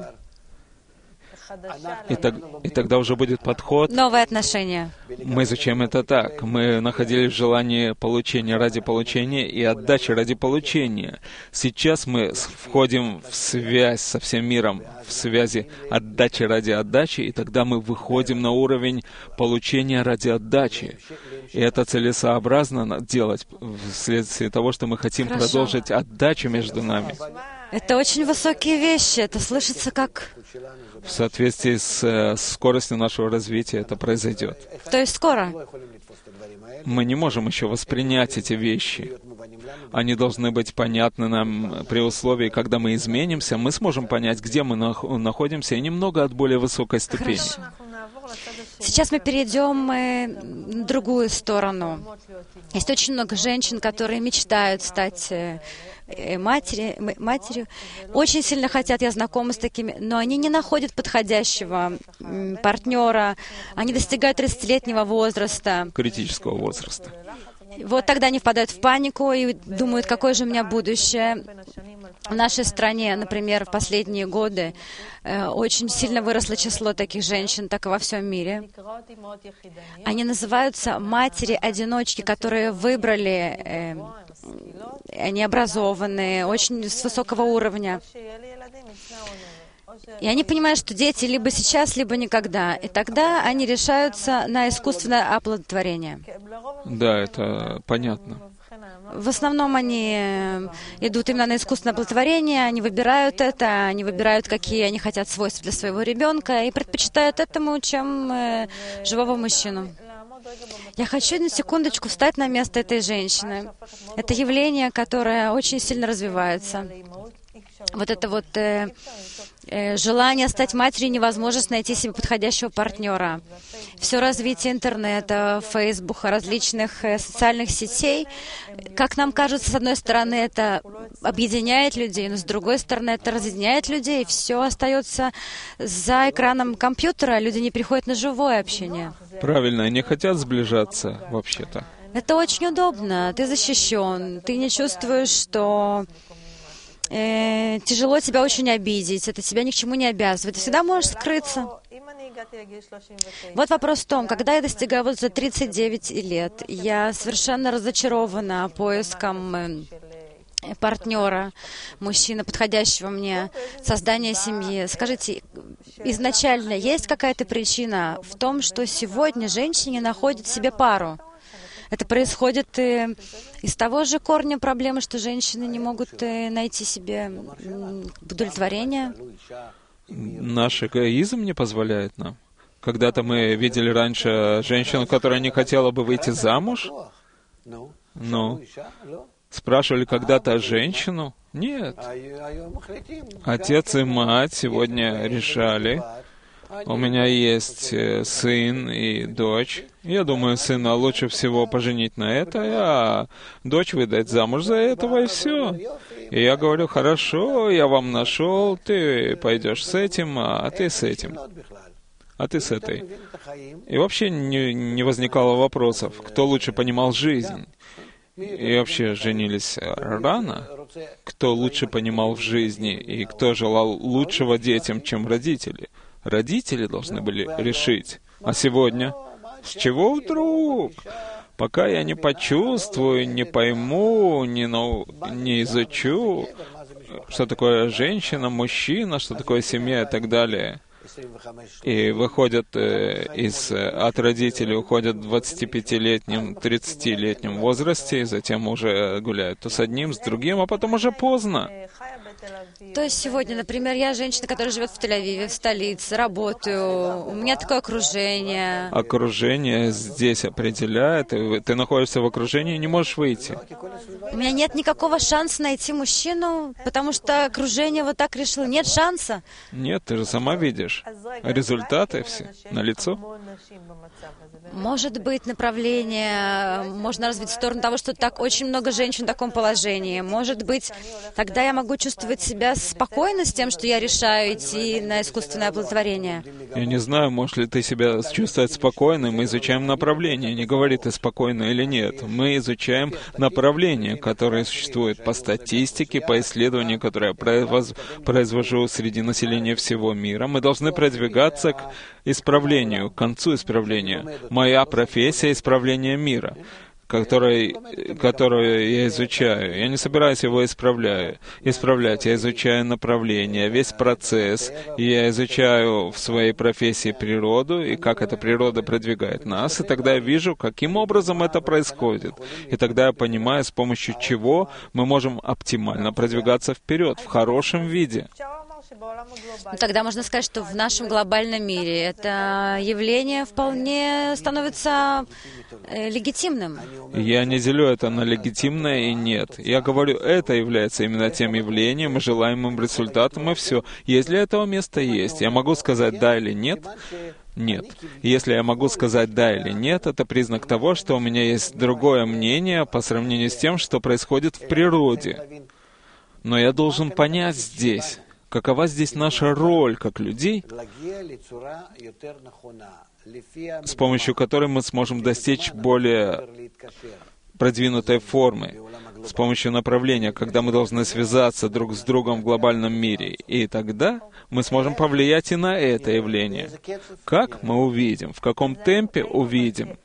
И тогда уже будет подход. Новые отношения. Мы изучаем это так. Мы находились в желании получения ради получения и отдачи ради получения. Сейчас мы входим в связь со всем миром, в связи отдачи ради отдачи, и тогда мы выходим на уровень получения ради отдачи. И это целесообразно делать вследствие того, что мы хотим продолжить отдачу между нами. Это очень высокие вещи. Это слышится как... В соответствии с скоростью нашего развития это произойдет. То есть скоро? Мы не можем еще воспринять эти вещи. Они должны быть понятны нам при условии, когда мы изменимся, мы сможем понять, где мы находимся, и немного от более высокой ступени. Хорошо. Сейчас мы перейдем на другую сторону. Есть очень много женщин, которые мечтают стать матерью. Очень сильно хотят, я знакома с такими, но они не находят подходящего партнера. Они достигают 30-летнего возраста. Критического возраста. Вот тогда они впадают в панику и думают, какое же у меня будущее. В нашей стране, например, в последние годы очень сильно выросло число таких женщин, так и во всем мире. Они называются матери-одиночки, которые выбрали, они образованные, очень с высокого уровня. И они понимают, что дети либо сейчас, либо никогда. И тогда они решаются на искусственное оплодотворение. Да, это понятно. В основном они идут именно на искусственное оплодотворение, они выбирают это, они выбирают, какие они хотят свойства для своего ребенка, и предпочитают этому, чем живого мужчину. Я хочу на секундочку встать на место этой женщины. Это явление, которое очень сильно развивается. Вот это вот желание стать матерью, невозможность найти себе подходящего партнера. Все развитие интернета, Фейсбука, различных социальных сетей, как нам кажется, с одной стороны, это объединяет людей, но с другой стороны, это разъединяет людей. Все остается за экраном компьютера, люди не приходят на живое общение. Правильно, они хотят сближаться, вообще-то. Это очень удобно. Ты защищен. Ты не чувствуешь, что тяжело тебя очень обидеть. Это тебя ни к чему не обязывает. Ты всегда можешь скрыться. Вот вопрос в том, когда я достигаю возраста 39 лет, я совершенно разочарована поиском партнера, мужчины, подходящего мне, создания семьи. Скажите, изначально есть какая-то причина в том, что сегодня женщине находят себе пару? Это происходит из того же корня проблемы, что женщины не могут найти себе удовлетворение? Наш эгоизм не позволяет нам. Когда-то мы видели раньше женщину, которая не хотела бы выйти замуж. Ну, спрашивали когда-то женщину? Нет. Отец и мать сегодня решали. У меня есть сын и дочь. Я думаю, сына лучше всего поженить на это, а дочь выдать замуж за этого, и все. И я говорю, хорошо, я вам нашел, ты пойдешь с этим, а ты с этим. А ты с этой. И вообще не возникало вопросов, кто лучше понимал жизнь. И вообще женились рано. Кто лучше понимал в жизни и кто желал лучшего детям, чем родители. Родители должны были решить. А сегодня? С чего вдруг? Пока я не почувствую, не пойму, не изучу, что такое женщина, мужчина, что такое семья и так далее. И выходят от родителей, уходят в 25-летнем, 30-летнем возрасте, и затем уже гуляют то с одним, с другим, а потом уже поздно. То есть сегодня, например, я женщина, которая живет в Тель-Авиве, в столице, работаю, у меня такое окружение. Окружение здесь определяет, и ты находишься в окружении и не можешь выйти. У меня нет никакого шанса найти мужчину, потому что окружение вот так решило. Нет шанса. Нет, ты же сама видишь. Результаты все налицо. Может быть, направление можно развить в сторону того, что так очень много женщин в таком положении. Может быть, тогда я могу чувствовать себя спокойно с тем, что я решаю идти на искусственное оплодотворение. Я не знаю, можешь ли ты себя чувствовать спокойно. Мы изучаем направление. Не говори, ты спокойно или нет. Мы изучаем направление, которое существует по статистике, по исследованию, которое я произвожу среди населения всего мира. Мы должны продвигаться к исправлению, к концу исправления. Моя профессия — исправление мира, которую я изучаю. Я не собираюсь его исправлять. Я изучаю направление, весь процесс. И я изучаю в своей профессии природу, и как эта природа продвигает нас. И тогда я вижу, каким образом это происходит. И тогда я понимаю, с помощью чего мы можем оптимально продвигаться вперед, в хорошем виде. Тогда можно сказать, что в нашем глобальном мире это явление вполне становится легитимным. Я не делю это на легитимное и нет. Я говорю, это является именно тем явлением и желаемым результатом, и все. Есть для этого место? Есть. Я могу сказать да или нет? Нет. Если я могу сказать да или нет, это признак того, что у меня есть другое мнение по сравнению с тем, что происходит в природе. Но я должен понять здесь, какова здесь наша роль как людей, с помощью которой мы сможем достичь более продвинутой формы, с помощью направления, когда мы должны связаться друг с другом в глобальном мире. И тогда мы сможем повлиять и на это явление. Как мы увидим? В каком темпе увидим?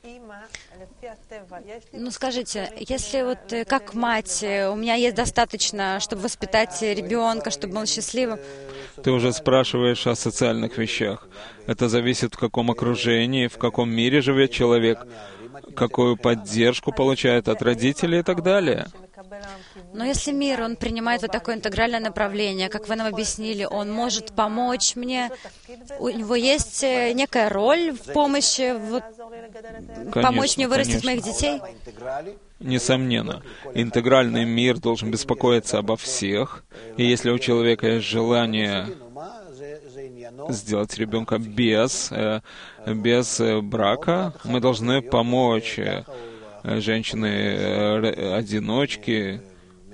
Ну, скажите, если вот как мать, у меня есть достаточно, чтобы воспитать ребенка, чтобы он счастливым. Ты уже спрашиваешь о социальных вещах. Это зависит, в каком окружении, в каком мире живет человек, какую поддержку получает от родителей и так далее. Но если мир, он принимает вот такое интегральное направление, как вы нам объяснили, он может помочь мне, у него есть некая роль в помощи, помочь мне вырастить моих детей? Несомненно, интегральный мир должен беспокоиться обо всех, и если у человека есть желание сделать ребенка без брака, мы должны помочь женщины-одиночки,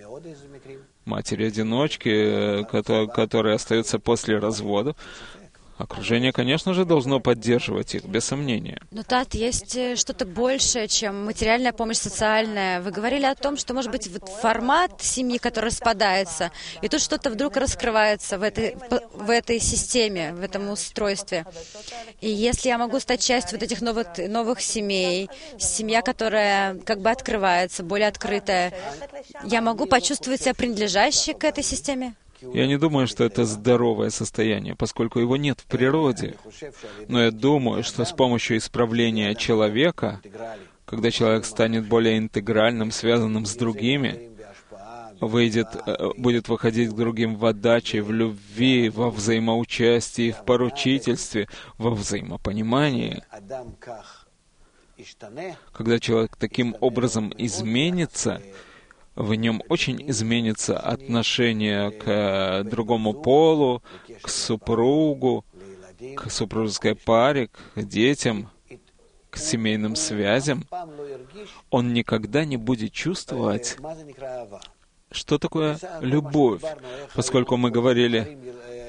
матери-одиночки, которые остаются после развода. Окружение, конечно же, должно поддерживать их, без сомнения. Но Тат, есть что-то большее, чем материальная помощь социальная. Вы говорили о том, что, может быть, вот формат семьи, который распадается, и тут что-то вдруг раскрывается в этой системе, в этом устройстве. И если я могу стать частью вот этих новых семей, семья, которая как бы открывается, более открытая, я могу почувствовать себя принадлежащей к этой системе? Я не думаю, что это здоровое состояние, поскольку его нет в природе. Но я думаю, что с помощью исправления человека, когда человек станет более интегральным, связанным с другими, будет выходить к другим в отдаче, в любви, во взаимоучастии, в поручительстве, во взаимопонимании. Когда человек таким образом изменится, в нем очень изменится отношение к другому полу, к супругу, к супружеской паре, к детям, к семейным связям. Он никогда не будет чувствовать, что такое любовь, поскольку мы говорили,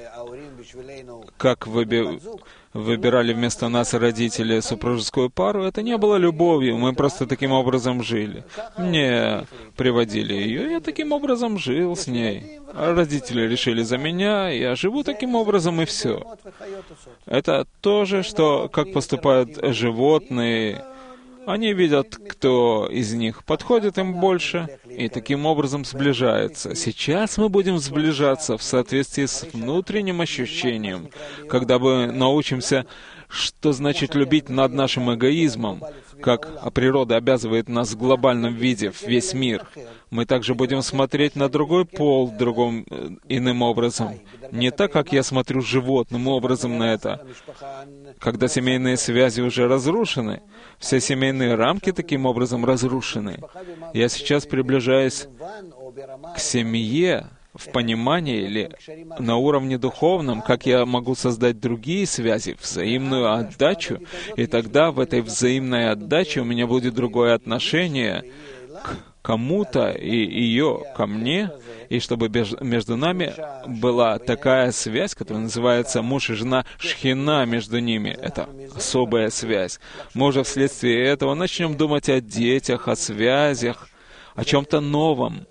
как выбирали вместо нас родители супружескую пару, это не было любовью, мы просто таким образом жили. Мне приводили ее, я таким образом жил с ней. А родители решили за меня, я живу таким образом, и все. Это то же, что как поступают животные. Они видят, кто из них подходит им больше, и таким образом сближаются. Сейчас мы будем сближаться в соответствии с внутренним ощущением, когда мы научимся, что значит любить над нашим эгоизмом, как природа обязывает нас в глобальном виде, в весь мир. Мы также будем смотреть на другой пол иным образом. Не так, как я смотрю животным образом на это. Когда семейные связи уже разрушены, все семейные рамки таким образом разрушены. Я сейчас приближаюсь к семье в понимании или на уровне духовном, как я могу создать другие связи, взаимную отдачу, и тогда в этой взаимной отдаче у меня будет другое отношение к кому-то и ее ко мне, и чтобы между нами была такая связь, которая называется муж и жена, шхина между ними. Это особая связь. Мы уже вследствие этого начнем думать о детях, о связях, о чем-то новом.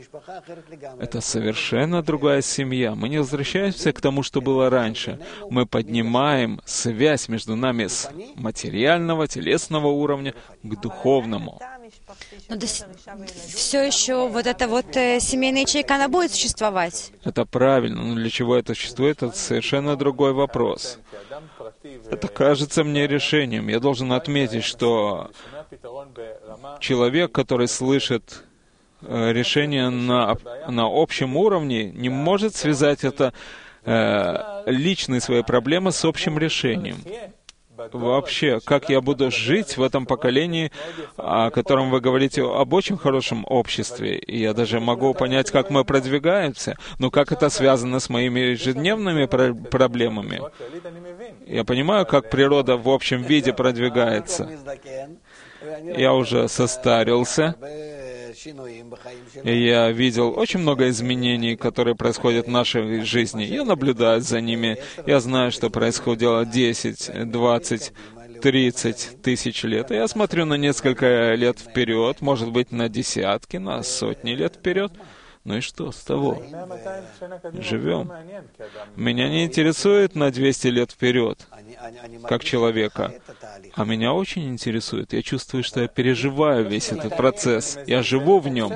Это совершенно другая семья. Мы не возвращаемся к тому, что было раньше. Мы поднимаем связь между нами с материального, телесного уровня к духовному. Но все еще вот эта семейная ячейка, она будет существовать. Это правильно, но для чего это существует, это совершенно другой вопрос. Это кажется мне решением. Я должен отметить, что человек, который слышит решение на общем уровне, не может связать это личные свои проблемы с общим решением. Вообще, как я буду жить в этом поколении, о котором вы говорите, об очень хорошем обществе, и я даже могу понять, как мы продвигаемся, но как это связано с моими ежедневными проблемами. Я понимаю, как природа в общем виде продвигается. Я уже состарился, и я видел очень много изменений, которые происходят в нашей жизни. Я наблюдаю за ними. Я знаю, что происходило 10, 20, 30 тысяч лет. И я смотрю на несколько лет вперед, может быть, на десятки, на сотни лет вперед. Ну и что с того? Живем. Меня не интересует на 200 лет вперед, как человека. А меня очень интересует. Я чувствую, что я переживаю весь этот процесс. Я живу в нем.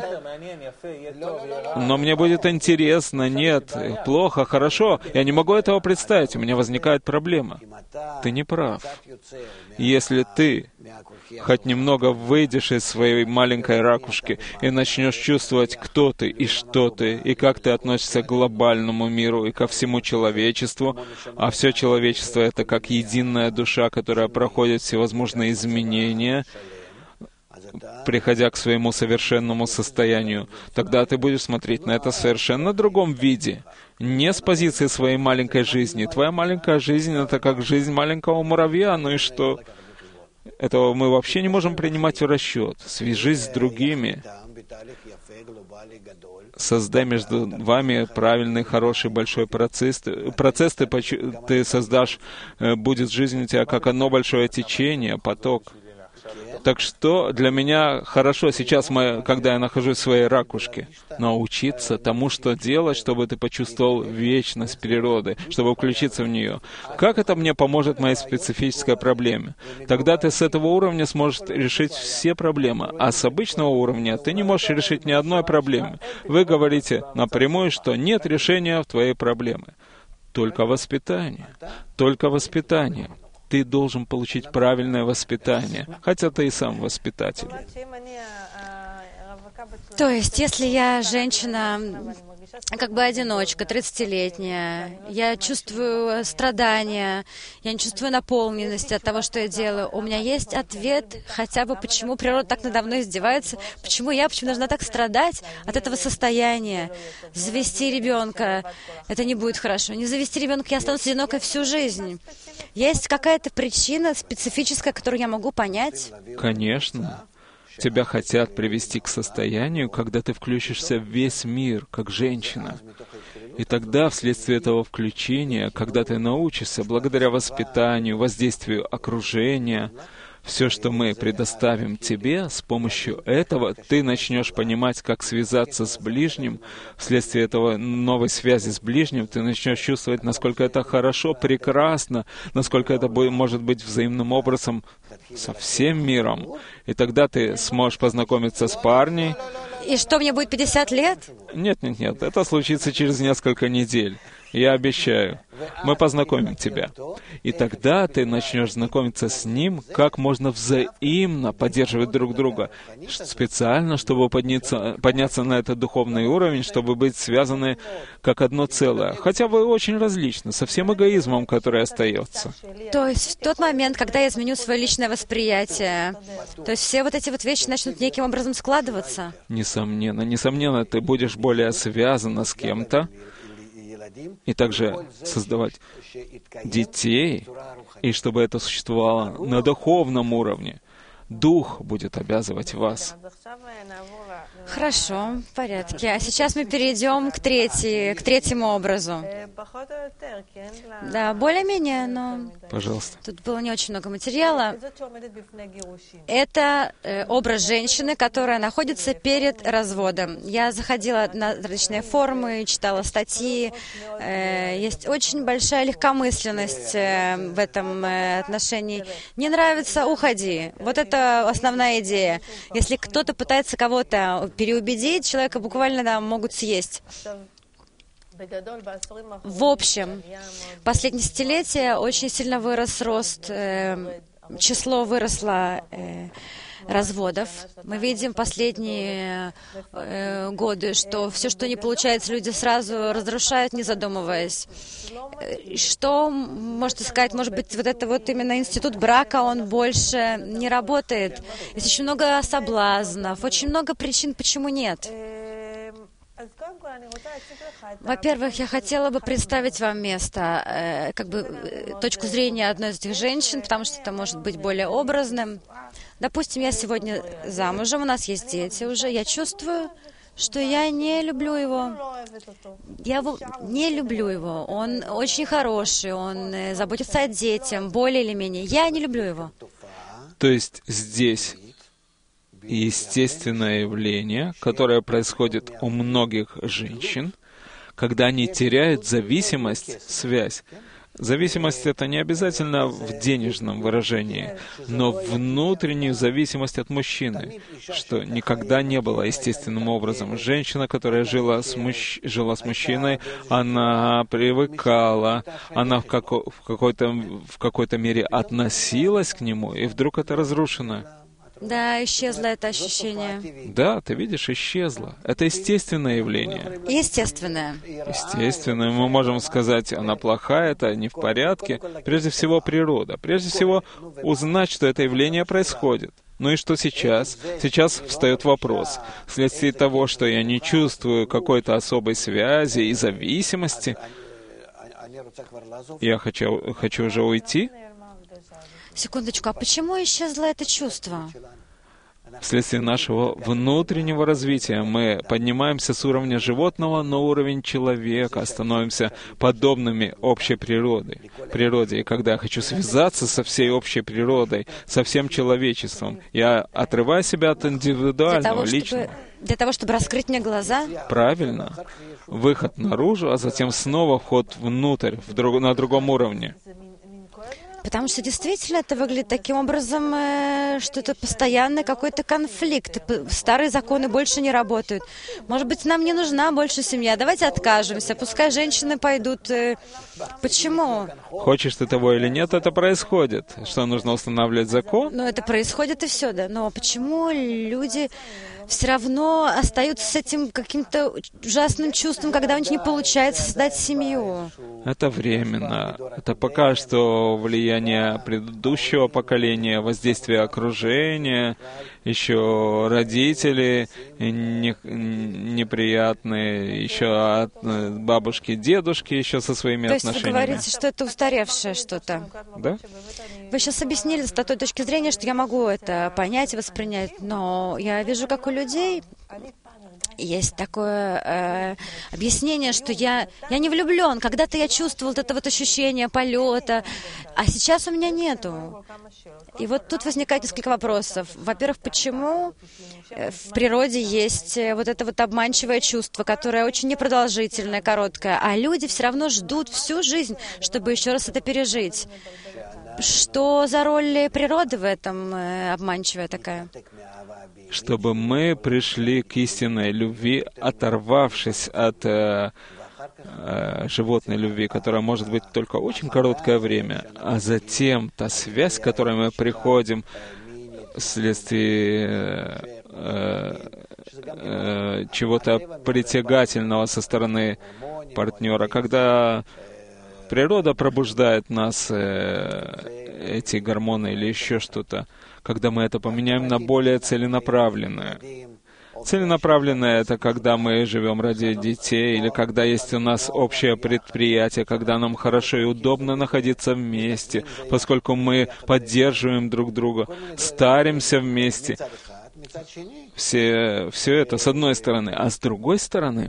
Но мне будет интересно, нет, плохо, хорошо. Я не могу этого представить. У меня возникает проблема. Ты не прав. Если ты хоть немного выйдешь из своей маленькой ракушки и начнешь чувствовать, кто ты и что ты, и как ты относишься к глобальному миру и ко всему человечеству, а все человечество — это как единая душа, которая проходит всевозможные изменения, приходя к своему совершенному состоянию, тогда ты будешь смотреть на это в совершенно другом виде. Не с позиции своей маленькой жизни. Твоя маленькая жизнь — это как жизнь маленького муравья, ну и что? Этого мы вообще не можем принимать в расчет. Свяжись с другими. Создай между вами правильный, хороший, большой процесс. Ты создашь, будет жизнь у тебя как одно большое течение, поток. Так что для меня хорошо сейчас, когда я нахожусь в своей ракушке, научиться тому, что делать, чтобы ты почувствовал вечность природы, чтобы включиться в нее. Как это мне поможет в моей специфической проблеме? Тогда ты с этого уровня сможешь решить все проблемы, а с обычного уровня ты не можешь решить ни одной проблемы. Вы говорите напрямую, что нет решения в твоей проблеме. Только воспитание. Только воспитание. Ты должен получить правильное воспитание, хотя ты и сам воспитатель. То есть, если я женщина, как бы одиночка, 30-летняя, я чувствую страдания, я не чувствую наполненности от того, что я делаю, у меня есть ответ хотя бы, почему природа так надо мной издевается, почему должна так страдать от этого состояния. Завести ребенка, это не будет хорошо. Не завести ребенка, я останусь одинокой всю жизнь. Есть какая-то причина специфическая, которую я могу понять? Конечно. Тебя хотят привести к состоянию, когда ты включишься в весь мир, как женщина. И тогда, вследствие этого включения, когда ты научишься, благодаря воспитанию, воздействию окружения, все, что мы предоставим тебе, с помощью этого ты начнешь понимать, как связаться с ближним. Вследствие этого новой связи с ближним ты начнешь чувствовать, насколько это хорошо, прекрасно, насколько это может быть взаимным образом со всем миром. И тогда ты сможешь познакомиться с парнем. И что, мне будет 50 лет? Нет, это случится через несколько недель. Я обещаю. Мы познакомим тебя. И тогда ты начнешь знакомиться с ним, как можно взаимно поддерживать друг друга, специально, чтобы подняться на этот духовный уровень, чтобы быть связаны как одно целое. Хотя вы очень различны, со всем эгоизмом, который остается. То есть в тот момент, когда я изменю свое личное восприятие, то есть все вот эти вот вещи начнут неким образом складываться? Несомненно, ты будешь более связана с кем-то, и также создавать детей, и чтобы это существовало на духовном уровне. Дух будет обязывать вас. Хорошо, в порядке. А сейчас мы перейдем к третьему образу. Да, более-менее, но... Пожалуйста. Тут было не очень много материала. Это образ женщины, которая находится перед разводом. Я заходила на различные форумы, читала статьи. Есть очень большая легкомысленность в этом отношении. Не нравится — уходи. Вот это основная идея. Если кто-то пытается кого-то переубедить, человека буквально могут съесть. В общем, в последние десятилетия очень сильно вырос число выросло разводов. Мы видим последние годы, что все, что не получается, люди сразу разрушают, не задумываясь. Что можете сказать? Может быть, вот это вот именно институт брака, он больше не работает? Есть очень много соблазнов, очень много причин, почему нет. Во-первых, я хотела бы представить вам место, точку зрения одной из этих женщин, потому что это может быть более образным. Допустим, я сегодня замужем, у нас есть дети уже, я чувствую, что я не люблю его. Я не люблю его. Он очень хороший, он заботится о детях, более или менее. Я не люблю его. То есть здесь естественное явление, которое происходит у многих женщин, когда они теряют зависимость, связь. Зависимость — это не обязательно в денежном выражении, но внутреннюю зависимость от мужчины, что никогда не было естественным образом. Женщина, которая жила с мужчиной, она привыкала, она в какой-то мере относилась к нему, и вдруг это разрушено. Да, исчезло это ощущение. Да, ты видишь, исчезло. Это естественное явление. Естественное. Естественное. Мы можем сказать, она плохая, это не в порядке. Прежде всего, природа. Прежде всего, узнать, что это явление происходит. Ну и что сейчас? Сейчас встает вопрос. Вследствие того, что я не чувствую какой-то особой связи и зависимости, я хочу уже уйти. Секундочку, а почему исчезло это чувство? вследствие нашего внутреннего развития мы поднимаемся с уровня животного на уровень человека, становимся подобными общей природе. И когда я хочу связаться со всей общей природой, со всем человечеством, я отрываю себя от индивидуального, личного. Для того, чтобы раскрыть мне глаза? Правильно. Выход наружу, а затем снова вход внутрь, на другом уровне. Потому что действительно это выглядит таким образом, что это постоянный какой-то конфликт. Старые законы больше не работают. Может быть, нам не нужна больше семья. Давайте откажемся. Пускай женщины пойдут. Почему? Хочешь ты того или нет, это происходит. Что, нужно устанавливать закон? Ну, это происходит и все, да. Но почему люди все равно остаются с этим каким-то ужасным чувством, когда у них не получается создать семью? Это временно. Это пока что влияние предыдущего поколения, воздействие окружения, еще родители неприятные, еще от бабушки, дедушки еще со своими отношениями. То есть вы говорите, что это устаревшее что-то? Да. Вы сейчас объяснили с той точки зрения, что я могу это понять и воспринять, но я вижу, как у людей есть такое объяснение, что я не влюблен. Когда-то я чувствовал вот это вот ощущение полета, а сейчас у меня нету. И вот тут возникает несколько вопросов. Во-первых, почему в природе есть вот это вот обманчивое чувство, которое очень непродолжительное, короткое, а люди все равно ждут всю жизнь, чтобы еще раз это пережить? Что за роль природы в этом обманчивая такая? Чтобы мы пришли к истинной любви, оторвавшись от животной любви, которая может быть только очень короткое время, а затем та связь, к которой мы приходим вследствие чего-то притягательного со стороны партнера, когда природа пробуждает нас, эти гормоны или еще что-то, когда мы это поменяем на более целенаправленное. Целенаправленное — это когда мы живем ради детей, или когда есть у нас общее предприятие, когда нам хорошо и удобно находиться вместе, поскольку мы поддерживаем друг друга, старимся вместе. Все это с одной стороны, а с другой стороны,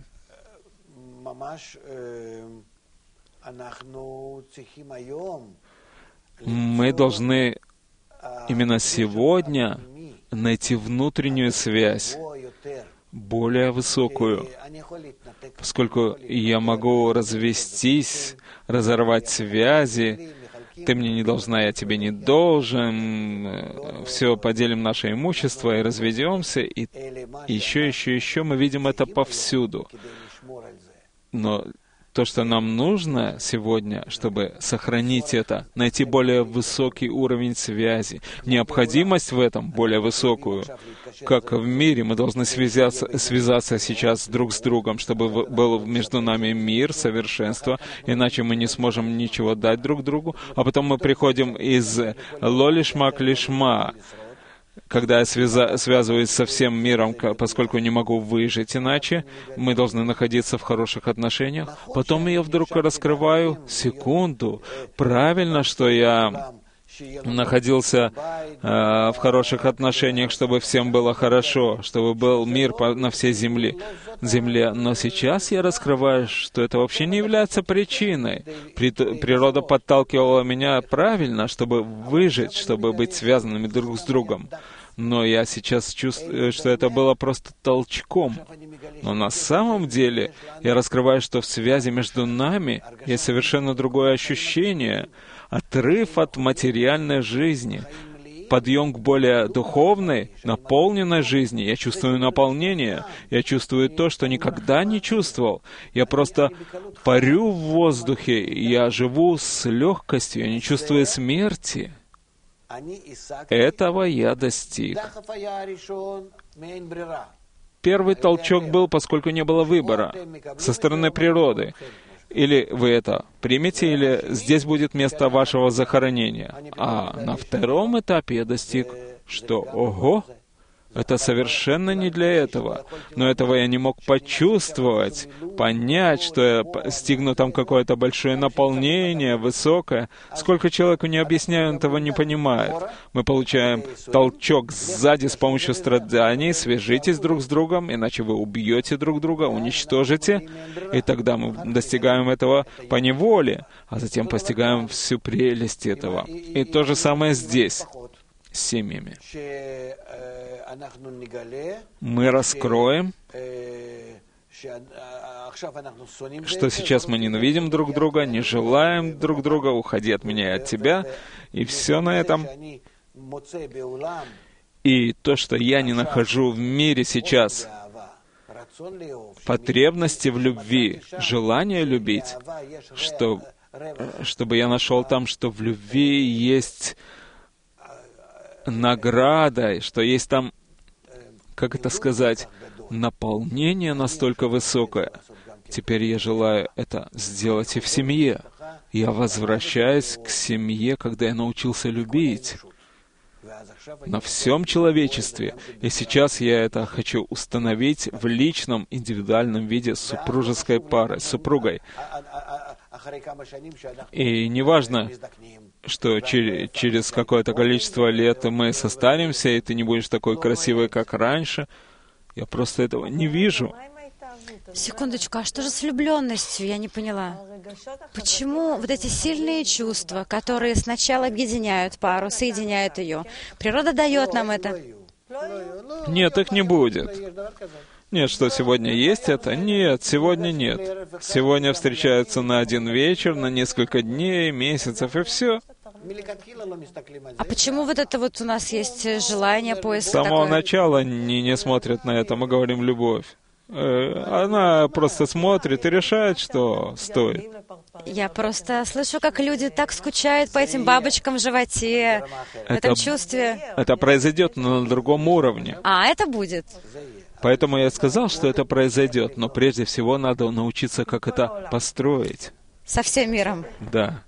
мы должны именно сегодня найти внутреннюю связь, более высокую, поскольку я могу развестись, разорвать связи, ты мне не должна, я тебе не должен, все, поделим наше имущество и разведемся, и еще мы видим это повсюду. Но то, что нам нужно сегодня, чтобы сохранить это, найти более высокий уровень связи, необходимость в этом более высокую. Как в мире, мы должны связаться сейчас друг с другом, чтобы был между нами мир, совершенство, иначе мы не сможем ничего дать друг другу. А потом мы приходим из ло-лишма к лишма, когда я связываюсь со всем миром, поскольку не могу выжить иначе, мы должны находиться в хороших отношениях. Потом я вдруг раскрываю, секунду, правильно, что я находился в хороших отношениях, чтобы всем было хорошо, чтобы был мир на всей земле. Но сейчас я раскрываю, что это вообще не является причиной. Природа подталкивала меня правильно, чтобы выжить, чтобы быть связанными друг с другом. Но я сейчас чувствую, что это было просто толчком. Но на самом деле я раскрываю, что в связи между нами есть совершенно другое ощущение. Отрыв от материальной жизни, подъем к более духовной, наполненной жизни. Я чувствую наполнение, я чувствую то, что никогда не чувствовал. Я просто парю в воздухе, я живу с легкостью, я не чувствую смерти. Этого я достиг. Первый толчок был, поскольку не было выбора со стороны природы. Или вы это примете, или здесь будет место вашего захоронения. А на втором этапе я достиг, что, ого, Это совершенно не для этого. Но этого я не мог почувствовать, понять, что я стигну там какое-то большое наполнение, высокое. Сколько человеку не объясняю, он этого не понимает. Мы получаем толчок сзади с помощью страданий. Свяжитесь друг с другом, иначе вы убьете друг друга, уничтожите. И тогда мы достигаем этого по неволе, а затем постигаем всю прелесть этого. И то же самое здесь, с семьями. Мы раскроем, что сейчас мы ненавидим друг друга, не желаем друг друга, уходи от меня и от тебя, и все на этом. И то, что я не нахожу в мире сейчас, потребности в любви, желание любить, чтобы я нашел там, что в любви есть награда, что есть там, как это сказать, наполнение настолько высокое. Теперь я желаю это сделать и в семье. Я возвращаюсь к семье, когда я научился любить на всем человечестве. И сейчас я это хочу установить в личном, индивидуальном виде с супружеской парой, с супругой. И неважно, что через какое-то количество лет мы состаримся, и ты не будешь такой красивой, как раньше. Я просто этого не вижу. Секундочку, а что же с влюбленностью? Я не поняла. Почему вот эти сильные чувства, которые сначала объединяют пару, соединяют ее, природа дает нам это? Нет, их не будет. Нет, что сегодня есть это? Нет, сегодня нет. Сегодня встречаются на один вечер, на несколько дней, месяцев, и все. А почему вот это вот у нас есть желание, поиска С самого такое? начала не смотрят на это, мы говорим «любовь». Она просто смотрит и решает, что стоит. Я просто слышу, как люди так скучают по этим бабочкам в животе, в этом чувстве. Это произойдет, но на другом уровне. А, это будет. Поэтому я сказал, что это произойдет, но прежде всего надо научиться, как это построить. Со всем миром. Да.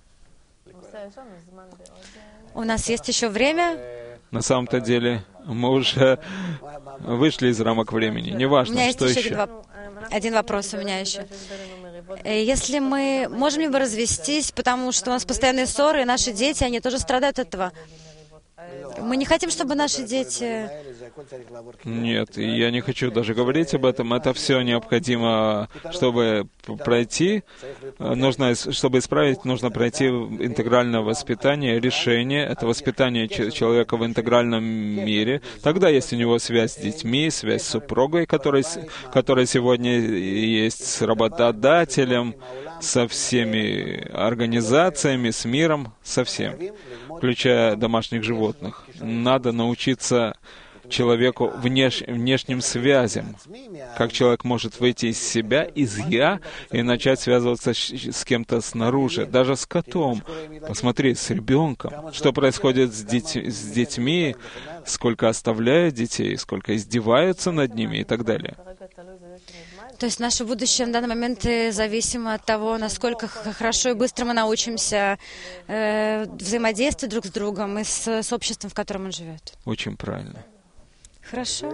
У нас есть еще время. На самом-то деле, мы уже вышли из рамок времени. У Неважно, меня есть что еще один вопрос у меня еще. Если можем ли мы развестись, потому что у нас постоянные ссоры, и наши дети, они тоже страдают от этого. Мы не хотим, чтобы наши дети... Нет, я не хочу даже говорить об этом. Это все необходимо, чтобы пройти. Чтобы исправить, нужно пройти интегральное воспитание, решение. Это воспитание человека в интегральном мире. Тогда есть у него связь с детьми, связь с супругой, которая сегодня есть с работодателем, со всеми организациями, с миром, со всем, включая домашних животных. Надо научиться человеку внешним связям. Как человек может выйти из себя, из «я», и начать связываться с кем-то снаружи, даже с котом. Посмотри, с ребенком. Что происходит с детьми, сколько оставляют детей, сколько издеваются над ними и так далее. То есть наше будущее в данный момент зависимо от того, насколько хорошо и быстро мы научимся взаимодействовать друг с другом и с обществом, в котором он живет. Очень правильно. Хорошо.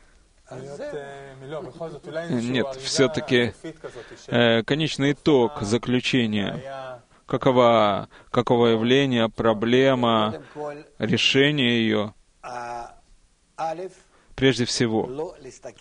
Нет, все-таки конечный итог, заключение. Каково явление, проблема, решение ее? Прежде всего,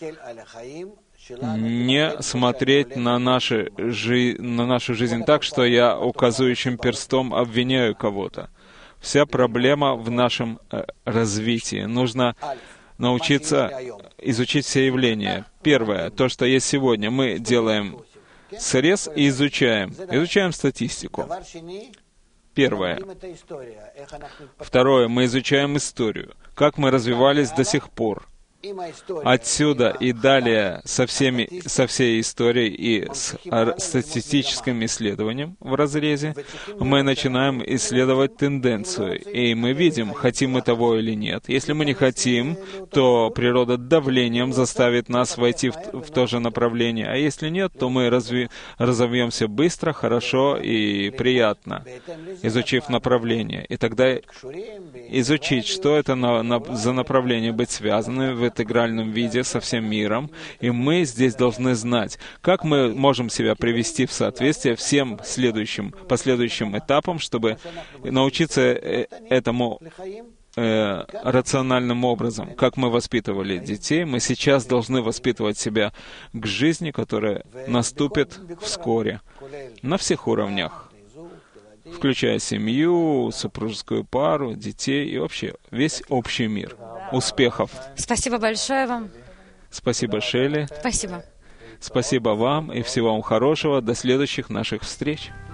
не смотреть на нашу жизнь так, что я указывающим перстом обвиняю кого-то. Вся проблема в нашем развитии. Нужно научиться изучить все явления. Первое, то, что есть сегодня, мы делаем срез и изучаем. Изучаем статистику. Первое. Второе, мы изучаем историю. Как мы развивались до сих пор. Отсюда и далее со всей историей и с статистическим исследованием в разрезе мы начинаем исследовать тенденцию. И мы видим, хотим мы того или нет. Если мы не хотим, то природа давлением заставит нас войти в то же направление. А если нет, то мы разовьемся быстро, хорошо и приятно, изучив направление. И тогда изучить, что это за направление, быть связаны. Вы интегральном виде со всем миром, и мы здесь должны знать, как мы можем себя привести в соответствие всем последующим этапам, чтобы научиться этому рациональным образом. Как мы воспитывали детей, мы сейчас должны воспитывать себя к жизни, которая наступит вскоре, на всех уровнях, включая семью, супружескую пару, детей и вообще весь общий мир. Успехов! Спасибо большое вам. Спасибо, Шелли. Спасибо. Спасибо вам и всего вам хорошего. До следующих наших встреч.